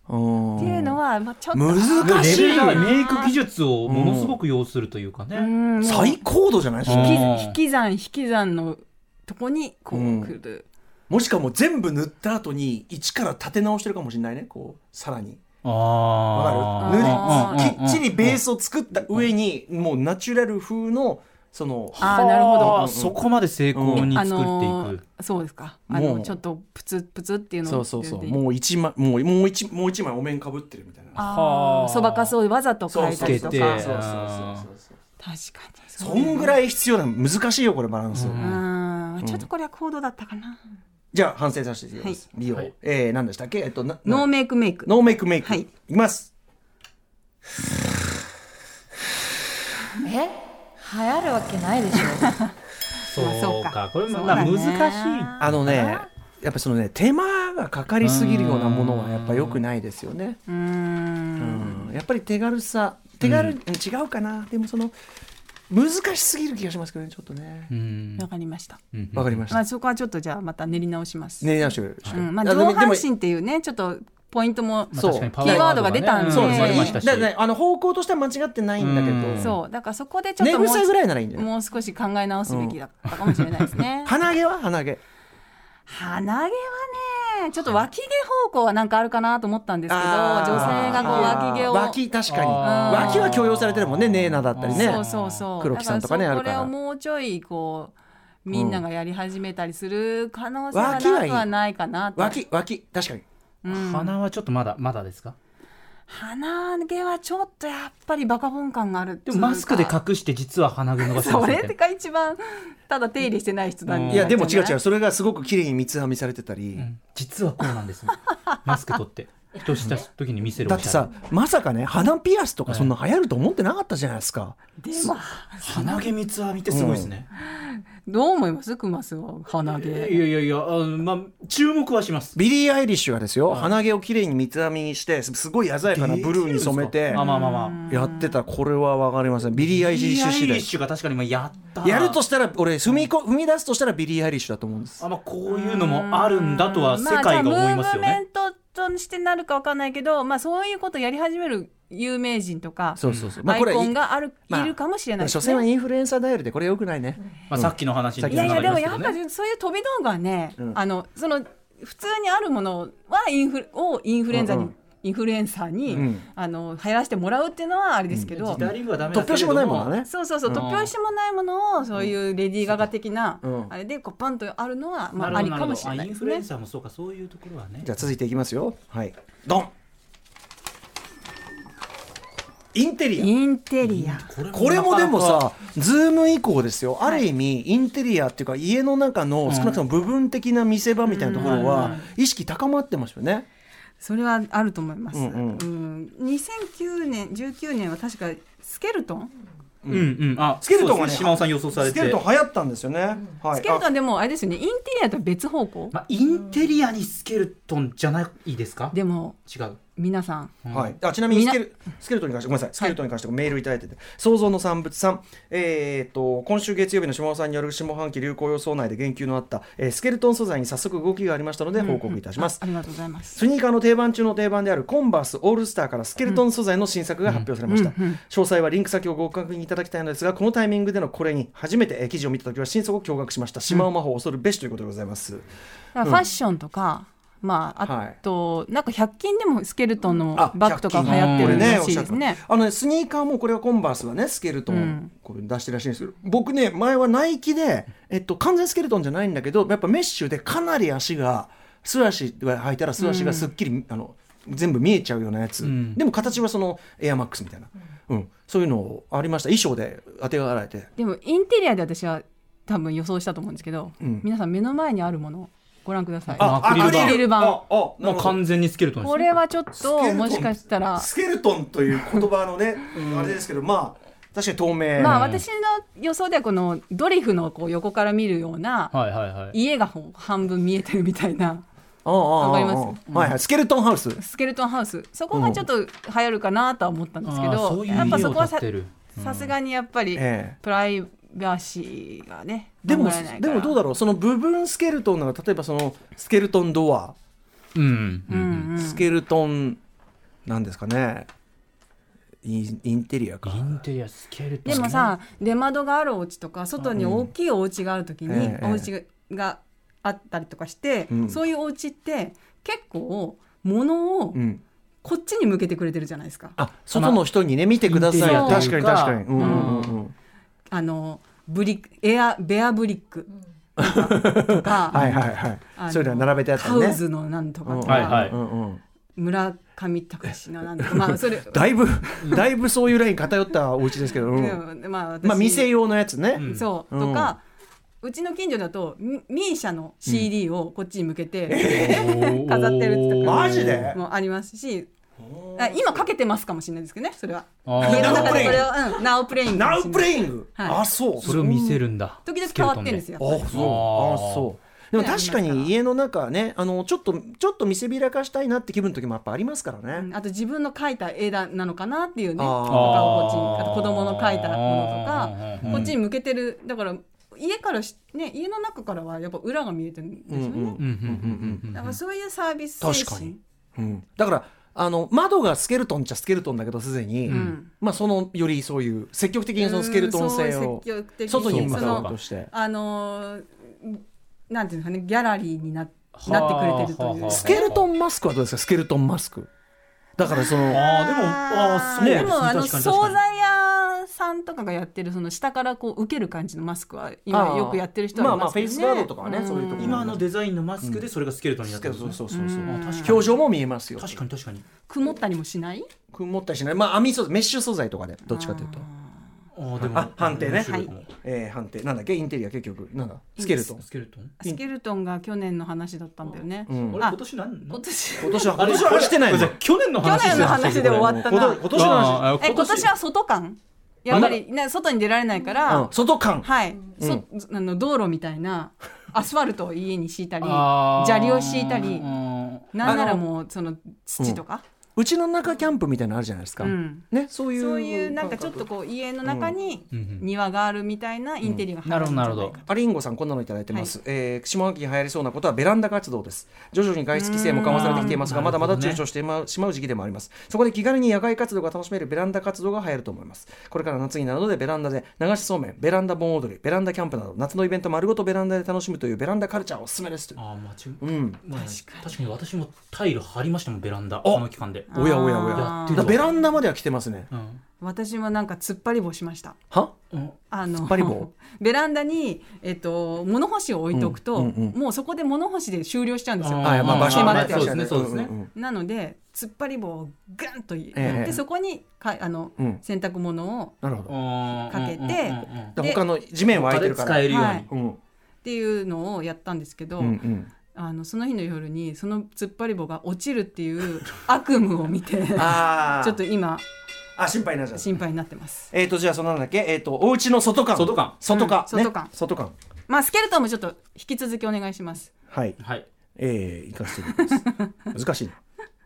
っていうのは、まあ、ちょっと難しいメイク技術をものすごく要するというかね、 うん、 最高度じゃないですか。 引き算引き算のとこにこう来る、 うん、もしかも全部塗った後に一から立て直してるかもしれないね、こうさらに。 あわかる？塗りきっちりベースを作った上にもうナチュラル風のそのあなるほど、 うん、そこまで成功に作っていく、うんあのー、そうですか、あのちょっとプツプツっていうのをそうそうそう、もう一枚もうもう一もう一枚お面かぶってるみたいな、 あそばかすをわざと変えたりとか、そうそうそうそう確かにそんぐらい必要な難しいよこれバランス、 うんうん、ちょっとこれは高度だったかな。じゃあ反省させていただきます、はい、美容、はい、えー、何でしたっけ、えっと、ノーメイクメイクノーメイクメイク、はい、いきます。 え流行るわけないでしょそうか、これもまあ難しい。 あのね、やっぱそのね手間がかかりすぎるようなものはやっぱ良くないですよね。うーん、うん、やっぱり手軽さ手軽、うん、違うかな。でもその難しすぎる気がしますけどね、ちょっとね。 わかりました。 わかりました。 まあそこはちょっとじゃあまた練り直します。 練り直してくれる。 うん、まあ上半身っていうねちょっとポイントもそうキーワードが出たんで、 そうですね。だからね、あの方向としては間違ってないんだけど、 そうだからそこでちょっと寝癖ぐらいならいいんじゃない？ もう少し考え直すべきだったかもしれないですね。 鼻毛は鼻毛。 鼻毛はねちょっと脇毛方向はなんかあるかなと思ったんですけど、女性がこう脇毛を脇確かに脇は許容されてるもんね、ネーナだったりね。 そうそうそう。 黒木さんとかねあるから。 これをもうちょいこうみんながやり始めたりする可能性がなくはないかなと。 脇脇確かに。 うん、鼻はちょっとまだまだですか？ 鼻毛はちょっとやっぱりバカボン感があるっていうか。 でもマスクで隠して実は鼻毛伸ばしてますそれが一番ただ手入れしてない人なんで、 いやでも違う違う、それがすごく綺麗に三つ編みされてたり、うん、 実はこうなんですよマスク取って人した時に見せる。 だってさまさかね鼻ピアスとかそんな流行ると思ってなかったじゃないですか。 でも鼻毛三つ編みってすごいですね、 うん、どう思いますクマスは鼻毛？ いやいやいや、あの、まあ、注目はします。 ビリー・アイリッシュがですよ、はい、鼻毛をきれいに三つ編みにしてすごい鮮やかなブルーに染めてやってた。これは分かりません。ビリー・アイリッシュ次第。ビリー・アイリッシュが確かにやったやるとしたら俺踏みこ踏み出すとしたらビリー・アイリッシュだと思うんです。 あ、まあ、こういうのもあるんだとは世界が思いますよね。 まあ、としてなるか分かんないけど、まあ、そういうことをやり始める有名人とかそうそうそう、 まあ、アイコンがある、まあ、いるかもしれないですね。 所詮はインフルエンサーダイヤルでこれよくないね、 まあ、さっきの話にいやいやでもやっぱりそういう飛び道具はね、うん、あのその普通にあるものはインフルをインフルエンザに、うんうん、インフルエンサーに、うん、あの流行らせてもらうっていうのはあれですけど、うん、 突拍子もないものね。 そうそうそう、突拍子もないものをそういうレディー・ガガ的な、うん、あれでこうパンとあるのは、まあ、ありかもしれないですね。 インフルエンサーもそうか、そういうところはね。 じゃあ続いていきますよ。はいドン。インテリアインテリアこれもでもさズーム以降ですよ。ある意味インテリアっていうか家の中の少なくとも部分的な見せ場みたいなところは意識高まってますよね。 それはあると思います、うんうんうん、にせんきゅうねんじゅうきゅうねんは確かスケルトン、 うんうん、あスケルトンがね、 島尾さん予想されてスケルトン流行ったんですよね、 はい、スケルトンでもあれですよね、インテリアとは別方向、 まあ、インテリアにスケルトンじゃないですか。 でも違う皆さん、 はい、あちなみにスケル、スケルトンに関してごめんなさい、スケルトンに関してメールいただいてて、はい、創造の産物さん、えー、と今週月曜日の島尾さんによる下半期流行予想内で言及のあった、えー、スケルトン素材に早速動きがありましたので報告いたします、 うんうん、あ, ありがとうございます。 スニーカーの定番中の定番であるコンバースオールスターからスケルトン素材の新作が発表されました、うんうんうん、詳細はリンク先をご確認いただきたいのですが、このタイミングでのこれに初めて、えー、記事を見たときは心底驚愕しました。島尾魔法を恐るべしということでございます、 うん、ファッションとか、まあ、あと、はい、なんかひゃく均でもスケルトンのバッグとか流行ってるらしいですね。 あのね、スニーカーもこれはコンバースはねスケルトン、うん、これ出してるらしいんですけど、僕ね前はナイキで、えっと、完全スケルトンじゃないんだけどやっぱメッシュでかなり足が素足が履いたら素足がすっきり、うん、あの全部見えちゃうようなやつ、うん、でも形はそのエアマックスみたいな、うんうん、そういうのありました。衣装で当てがられて。 でもインテリアで私は多分予想したと思うんですけど、うん、皆さん目の前にあるものご覧ください。 あアクリル板。 ああもう完全にスケルトンです。 これはちょっともしかしたらスケルトンという言葉のね、うん、あれですけど、まあ確かに透明。 まあ私の予想ではこのドリフのこう横から見るような、はいはいはい、家が半分見えてるみたいな。わかります、 うんはいはい、スケルトンハウス。 スケルトンハウス。そこがちょっと流行るかなとは思ったんですけど、うん、やっぱそこはさすがにやっぱりプライバシーがね、 でもでもどうだろう、その部分スケルトンなら例えばそのスケルトンドア、うんうんうん、スケルトンなんですかね、イン、インテリアか。 インテリアスケルトンでもさ出窓があるお家とか外に大きいお家があるときに、 うんお家があったりとかして、 うん、 そういうお家って結構物をこっちに向けてくれてるじゃないですか、 うん、あ外の人にね見てください。確かに確かに、うんうんうん、 あのブリエアベアブリックとかはいはいはい、そういうの並べてあったりね。 ハウズのなんとかとか、 はいはい、 うんうん、村上隆のなんとか、まあそれだいぶだいぶそういうライン偏ったお家ですけど、うん、 まあ、 まあ店用のやつね、 うん、そう、うん、とかうちの近所だとミーシャの シーディー をこっちに向けて、うん、飾ってるとかマジでもありますし、今かけてますかもしれないですけどね、それは家の中でこれを、うん、ナウプレイングナウプレイング、 はい、 あそうそれを見せるんだ。 時々変わってるんですよ。 あそうあそうでも確かに家の中ね、あのちょっとちょっと見せびらかしたいなって気分の時もやっぱありますからね、 うん、あと自分の描いた絵だなのかなっていうねとかをこっちに、あと子供の描いたものとかこっちに向けてる。だから家からし、ね、家の中からはやっぱ裏が見えてるんですよね。だからそういうサービス精神、 確かに、うん、だからあの窓がスケルトンっちゃスケルトンだけどすでに、うん、まあそのよりそういう積極的にそのスケルトン性を外に向かおうとして、 あのなんていうんですかね、ギャラリーに な, なってくれてるという。 スケルトンマスクはどうですか？スケルトンマスクだからそのあでもあそう、 ね、でもあの惣菜屋さんとかがやってるその下からこう受ける感じのマスクは今よくやってる人はいますけどね。 まあまあフェイスガードとかはね、うん、そういうところ今のデザインのマスクでそれがスケルトンになってる、 うん、そうそうそうそう、うん、表情も見えますよ。 確かに確かに曇ったりもしない？ 曇ったりしない。まあ網素メッシュ素材とかでどっちかというと。あでもあ判定ね、はい、えー、判定なんだっけ、インテリア結局なんだスケルトンスケルトンスケルトンが去年の話だったんだよね、 うん、あれ今年何今年今年は今年はしてないの去年の話去年の話で終わったな。 今年の話え今年は外感やっぱり、ね、外に出られないから、 うん、外感はい、うん、そあの道路みたいなアスファルトを家に敷いたり砂利を敷いたりなんならもうその土とか、 うちの中キャンプみたいなのあるじゃないですか、うん、ね、そういうそういうなんかちょっとこう家の中に庭があるみたいなインテリが入るんじゃないか、うんうん、なるほど。 アリンゴさんこんなのいただいてます、はい、えー、下半期に流行りそうなことはベランダ活動です。徐々に外出規制も緩和されてきていますがまだまだ躊躇してしまう時期でもあります。そこで気軽に野外活動が楽しめるベランダ活動が流行ると思います。これから夏になるのでベランダで流しそうめん、ベランダ盆踊り、ベランダキャンプなど夏のイベント丸ごとベランダで楽しむというベランダカルチャーをおすすめです。 あ間違い、 うんまあ、確かに確かに私もタイル張りましたもんベランダこの期間で。 おやおやおやだベランダまでは来てますね、うん、 私もなんか突っ張り棒しました。 は、 うん、あの突っ張り棒ベランダに、えっと、物干しを置いておくと、うんうんうん、もうそこで物干しで終了しちゃうんですよ。 ああ、まあ、場所まってそうですねそうですね、 うんうん、なので突っ張り棒をグンとやって、 ええ、 そこにかあの、うん、洗濯物をかけて、 うん、他の地面は空いてるから使えるように、 はいうん、っていうのをやったんですけど、うんうん、あのその日の夜にその突っ張り棒が落ちるっていう悪夢を見てあちょっと今あ心配になっちゃう心配になってます。 えーとじゃあそのなんだっけ、えーとお家の外観外観外観、 うん、外観、 ね、外観、 まあスケルトンもちょっと引き続きお願いします。 はいはい、 えー、いかせていただきます難しいな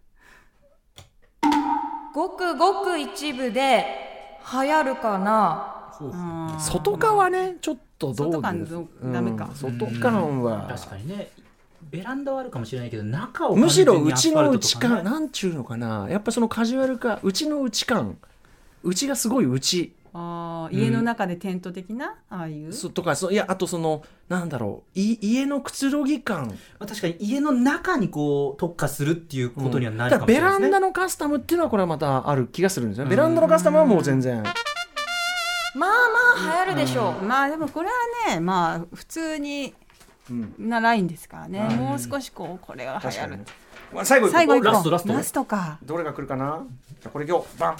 ごくごく一部で流行るかな。 外観はねちょっとどう外観どダメか、 うん、外観は、 うん、確かにねベランダはあるかもしれないけど中をむしろうちの内感なんちゅうのかな、やっぱそのカジュアル化、うちの内感、うちがすごいうちあ家の中でテント的な、うん、ああいうそとかそいやあとそのなんだろうい家のくつろぎ感、まあ、確かに家の中にこう特化するっていうことにはなるかもしれないですね、 うん、ベランダのカスタムっていうのはこれはまたある気がするんですよ。ベランダのカスタムはもう全然まあまあ流行るでしょう、 うん、まあでもこれはねまあ普通になラインですからね、うん、もう少しこうこれが流行る、 まあ、最後最後ラストラストラストかどれが来るかな。じゃこれ今日バン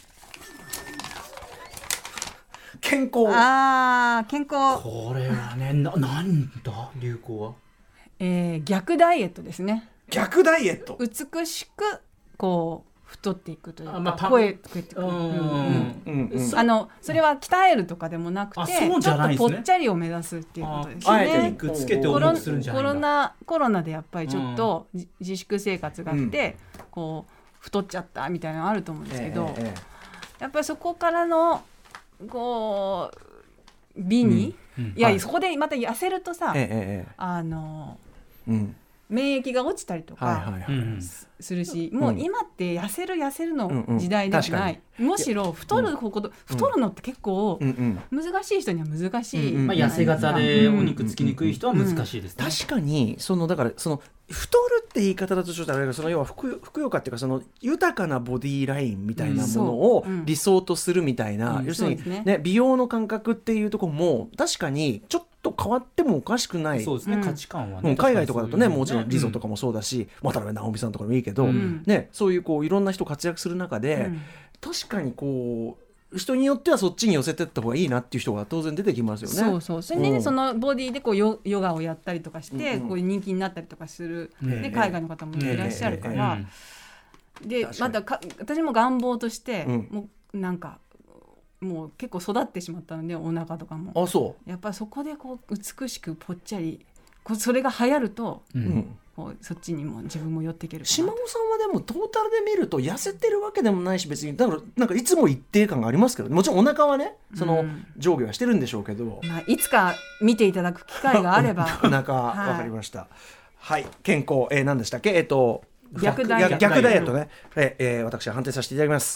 健康。 あー健康これはねななんだ流行は、 えー、逆ダイエットですね。 逆ダイエット美しくこう太っていくというか、 あ、まあ、 声ってくる、うんうんうん、あのそれは鍛えるとかでもなくてちょっとぽっちゃりを目指すっていうことですね。 あえて肉つけて重くするんじゃないんだ。コロナコロナでやっぱりちょっと自粛生活があって、うん、こう太っちゃったみたいなのあると思うんですけど、えーえー、やっぱりそこからのこう美に、うんうん、いや、はい、そこでまた痩せるとさ、えー、あの、 うん免疫が落ちたりとか、 はいはいはい、 するし、もう今って痩せる痩せるの時代ではない、うんうん、むしろ太るほど、太るのって結構難しい人には難しい、 うんうんまあ、痩せ型でお肉つきにくい人は難しいですね、 うんうんうん、確かにそのだからその太るって言い方だとちょっとあれだけど、その要はふくふくよかっていうか、その豊かなボディーラインみたいなものを理想とするみたいな、うん、要するに、ねね、美容の感覚っていうところも確かにちょっと変わってもおかしくない。 そうですね、価値観はね、 海外とかだとね、もちろんリゾとかもそうだし、うん、渡辺直美さんとかもいいけど、うんね、そういうこういろんな人活躍する中で、うん、確かにこう人によってはそっちに寄せてった方がいいなっていう人が当然出てきますよね。 そうそう、それで、ね、うん、そのボディでこう ヨ, ヨガをやったりとかして、うん、こう人気になったりとかする、うん、で海外の方もいらっしゃるから、うん、でまたか私も願望として、うん、もうなんかもう結構育ってしまったので、お腹とかも。 あ、そう。 やっぱりそこでこう美しくぽっちゃり、こうそれが流行ると、うん、こうそっちにも自分も寄っていけるかな。 島尾さんはでもトータルで見ると痩せてるわけでもないし、別にだからなんかいつも一定感がありますけど、もちろんお腹はねその上下はしてるんでしょうけど、うん、 まあ、いつか見ていただく機会があればお腹わかりました。はい、はい、健康、えー、何でしたっけ、えっ、ー、と逆ダイエット、 逆ダイエットね、えーえー、私は判定させていただきます。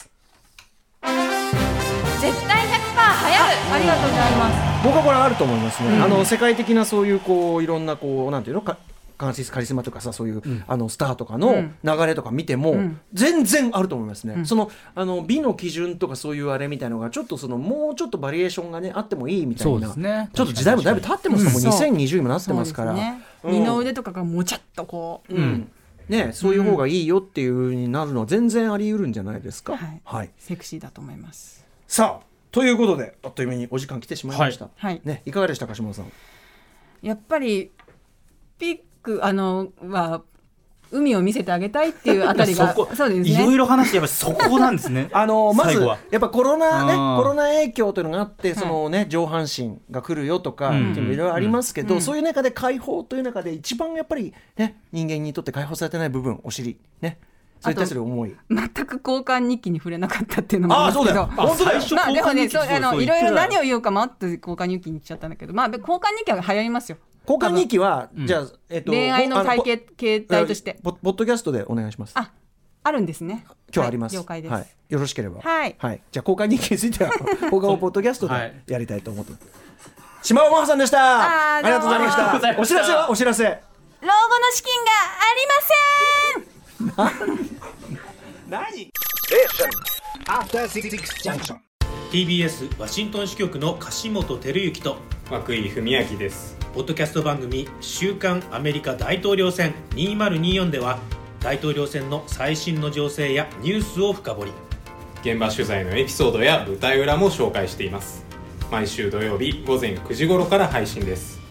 絶対 ひゃくパーセント 流行る。 ありがとうございます。 僕はこれあると思いますね、うん、あの世界的なそういうこういろんなこうなんていうのかカンシスカリスマとかさ、そういう、うん、あのスターとかの流れとか見ても、うん、全然あると思いますね、うん、そのあの美の基準とかそういうあれみたいなのがちょっとそのもうちょっとバリエーションがねあってもいいみたいな、ね、ちょっと時代もだいぶ経ってますから、うん、もうにせんにじゅうにもなってますから、 ね、うん、二の腕とかがもちゃっとこう、 うんね、そういう方がいいよっていう風になるのは全然あり得るんじゃないですか、はいはい、セクシーだと思います。 さあということであっという間にお時間来てしまいました、 はいね、いかがでしたか、島田さん。 やっぱりピックあのは海を見せてあげたいっていうあたりがそそうですね、いろいろ話してやっぱそこなんですねあのまずやっぱコロナねコロナ影響というのがあって、そのね上半身が来るよとか、うん、っていうのいろいろありますけど、うん、そういう中で解放という中で一番やっぱりね人間にとって解放されてない部分、お尻ね、それに対する思い、 全く交換日記に触れなかったっていうのもありますけど、 ああそうだよ、本当だよ、 まあ、でもね、そうあのいろいろ何を言うかもあって交換日記に来ちゃったんだけど、まあ交換日記は流行りますよ。 交換日記は、うん、じゃあ、えっと、 恋愛の体系形態としてポッドキャストでお願いします。 あ、あるんですね。 今日あります、 はい、了解です、 はい、よろしければ、 はいはい、じゃあ交換日記については放課後ポッドキャストでやりたいと思ってます、はい、島尾真帆さんでした。 あ, ありがとうございました。お知らせはお知らせ、 老後の資金がありません何ティービーエス ワシントン支局の樫本照之と涌井文明です。 ポッドキャスト番組週刊アメリカ大統領選にせんにじゅうよんでは大統領選の最新の情勢やニュースを深掘り、 現場取材のエピソードや舞台裏も紹介しています。毎週土曜日午前くじ頃から配信です。